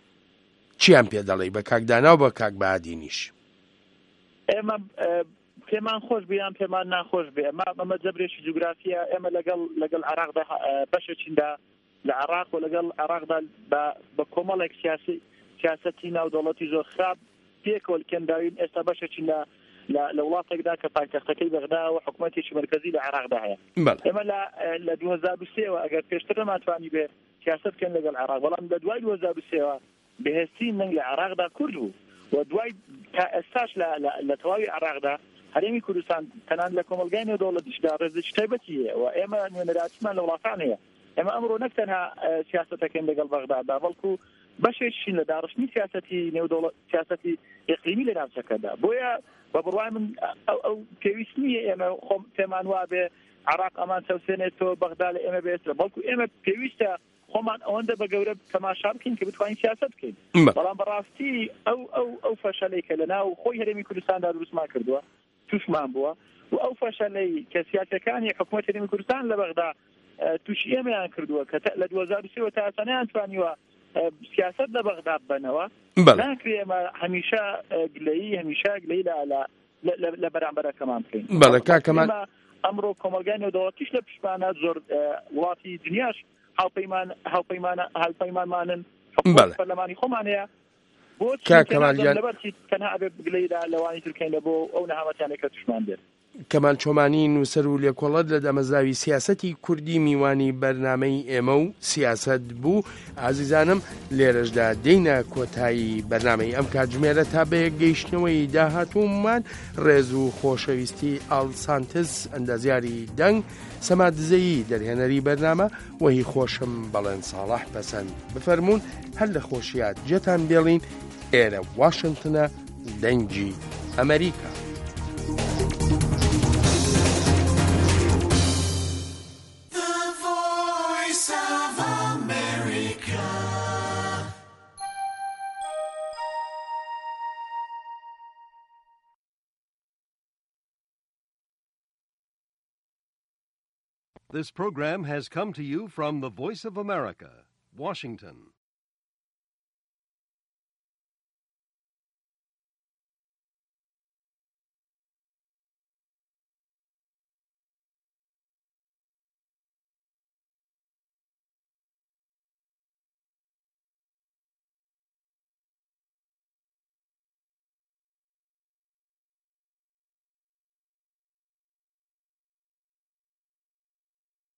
چیان پێ دەڵێ بە کاک دانا و بە کاک بەهادی نیش؟ ئێمە پێمان خۆش بیان پێمان ناخۆش بێ ئەمە جەبرێکی جوگرافیە. ئێمە لەگەڵ عێراقدا بەشێکیندا لە عێراق و لەگەڵ عێراقدا بە کۆمەڵێک سیاسەتی ناودەوڵەتی زۆر خراپ پێکۆڵکێنداوین. ئێستا بەشێکین لە وڵاتێکدا کە پایتەختەکەی بەغدا و حکوومەتێکی مرکزی لە عێراقدا هەیە. ئێمە لە 2023ەوە ئەگەر پێشتر نەماتوانی بێ سیاسەت بکەن لەگەڵ عێراق، بەڵام لە دوای 2023ەوە بەهێزترین نەنگ لە عێراقدا کورد بوو و دوای تا ئێستاش لە تەواوی عێراقدا هەرێمی کوردستان تەنان لە کۆمەلگای نێودەوڵەتیشدا ڕێزێکی تایبەتی هەیە و ئێمە نوێنەراتیمان لە وڵاتان هەیە. ئێمە ئەمڕۆ نەک تەنها سیاسەتەکەین لەگەڵ بەغدادا بەڵکو بەشێکین لە داڕشتنی سیاسەتی نێودەوڵەت سیاسەتی ئیقلیمی لە ناوچەکەدا. بۆیە بە بڕوای من ئەو پێویست نییە ئێمە خۆم پێمان وابێ عێراق ئەمان چەوسێنێتەوە بەغدا لە ئێمە بێتە، بەڵکو ئێمە پێویستە خۆمان ئەوەندە بە گەورە تەماشا بکەین کە بتوانین سیاسەت بکەین. بەڵام بەڕاستی ئەو فەشەلەی کە لەناو خۆی هەرێمی کوردستاندا دروستمان کردووە توشمان بووە و ئەو فەشەلەی کە سیاسەکانی حکوومەت هەرێمی کوردستان لە بەغدا تووشی ئێمەیان کردووە کە لە 2023 تا ئێستا نەیانتوانیوە سیاست لە بەغدا بنەوە. ناکرێ ئێمە هەمیشە گلەیی لە بەرامبەرەکەمان بکەین. بەڵێ کاکەمان ئەمڕۆ کۆمەلگای نێودەوڵەتیش لە پشتمانە زۆر وڵاتی دنیاش هاوپەیمانمانن پەرلەمانی خۆمان هەیە. بۆ کاکەمالیان لەبەرچی تەنها ئەبێ گلەیدا لەوانی ترکەین لە بۆ ئەو نەهامەتیانێک کە توشمان بێت. کەمال چۆمانی نووسەر و لێکۆڵەر لە دەمەزراوی سیاسەتی کوردی میوانی بەرنامەی ئێمە و سیاسەت بوو. ئازیزانم لێرەشدا دێینە کۆتایی بەرنامەی ئەم کاتژمێرە تا بە گەیشتنەوەی داهاتوومان. ڕێز و خۆشەویستی ئاڵسانتز ئەندازیاری دەنگ سەمادزەیی دەرهێنەری بەرنامە وەهی خۆشم بەڵێن ساڵح پەسەند بفەرمونون هەر لە خۆشیات جێتان بێڵین ئێرە واشنگتنە دەنگی ئەمریکا. This program has come to you from the Voice of America, Washington.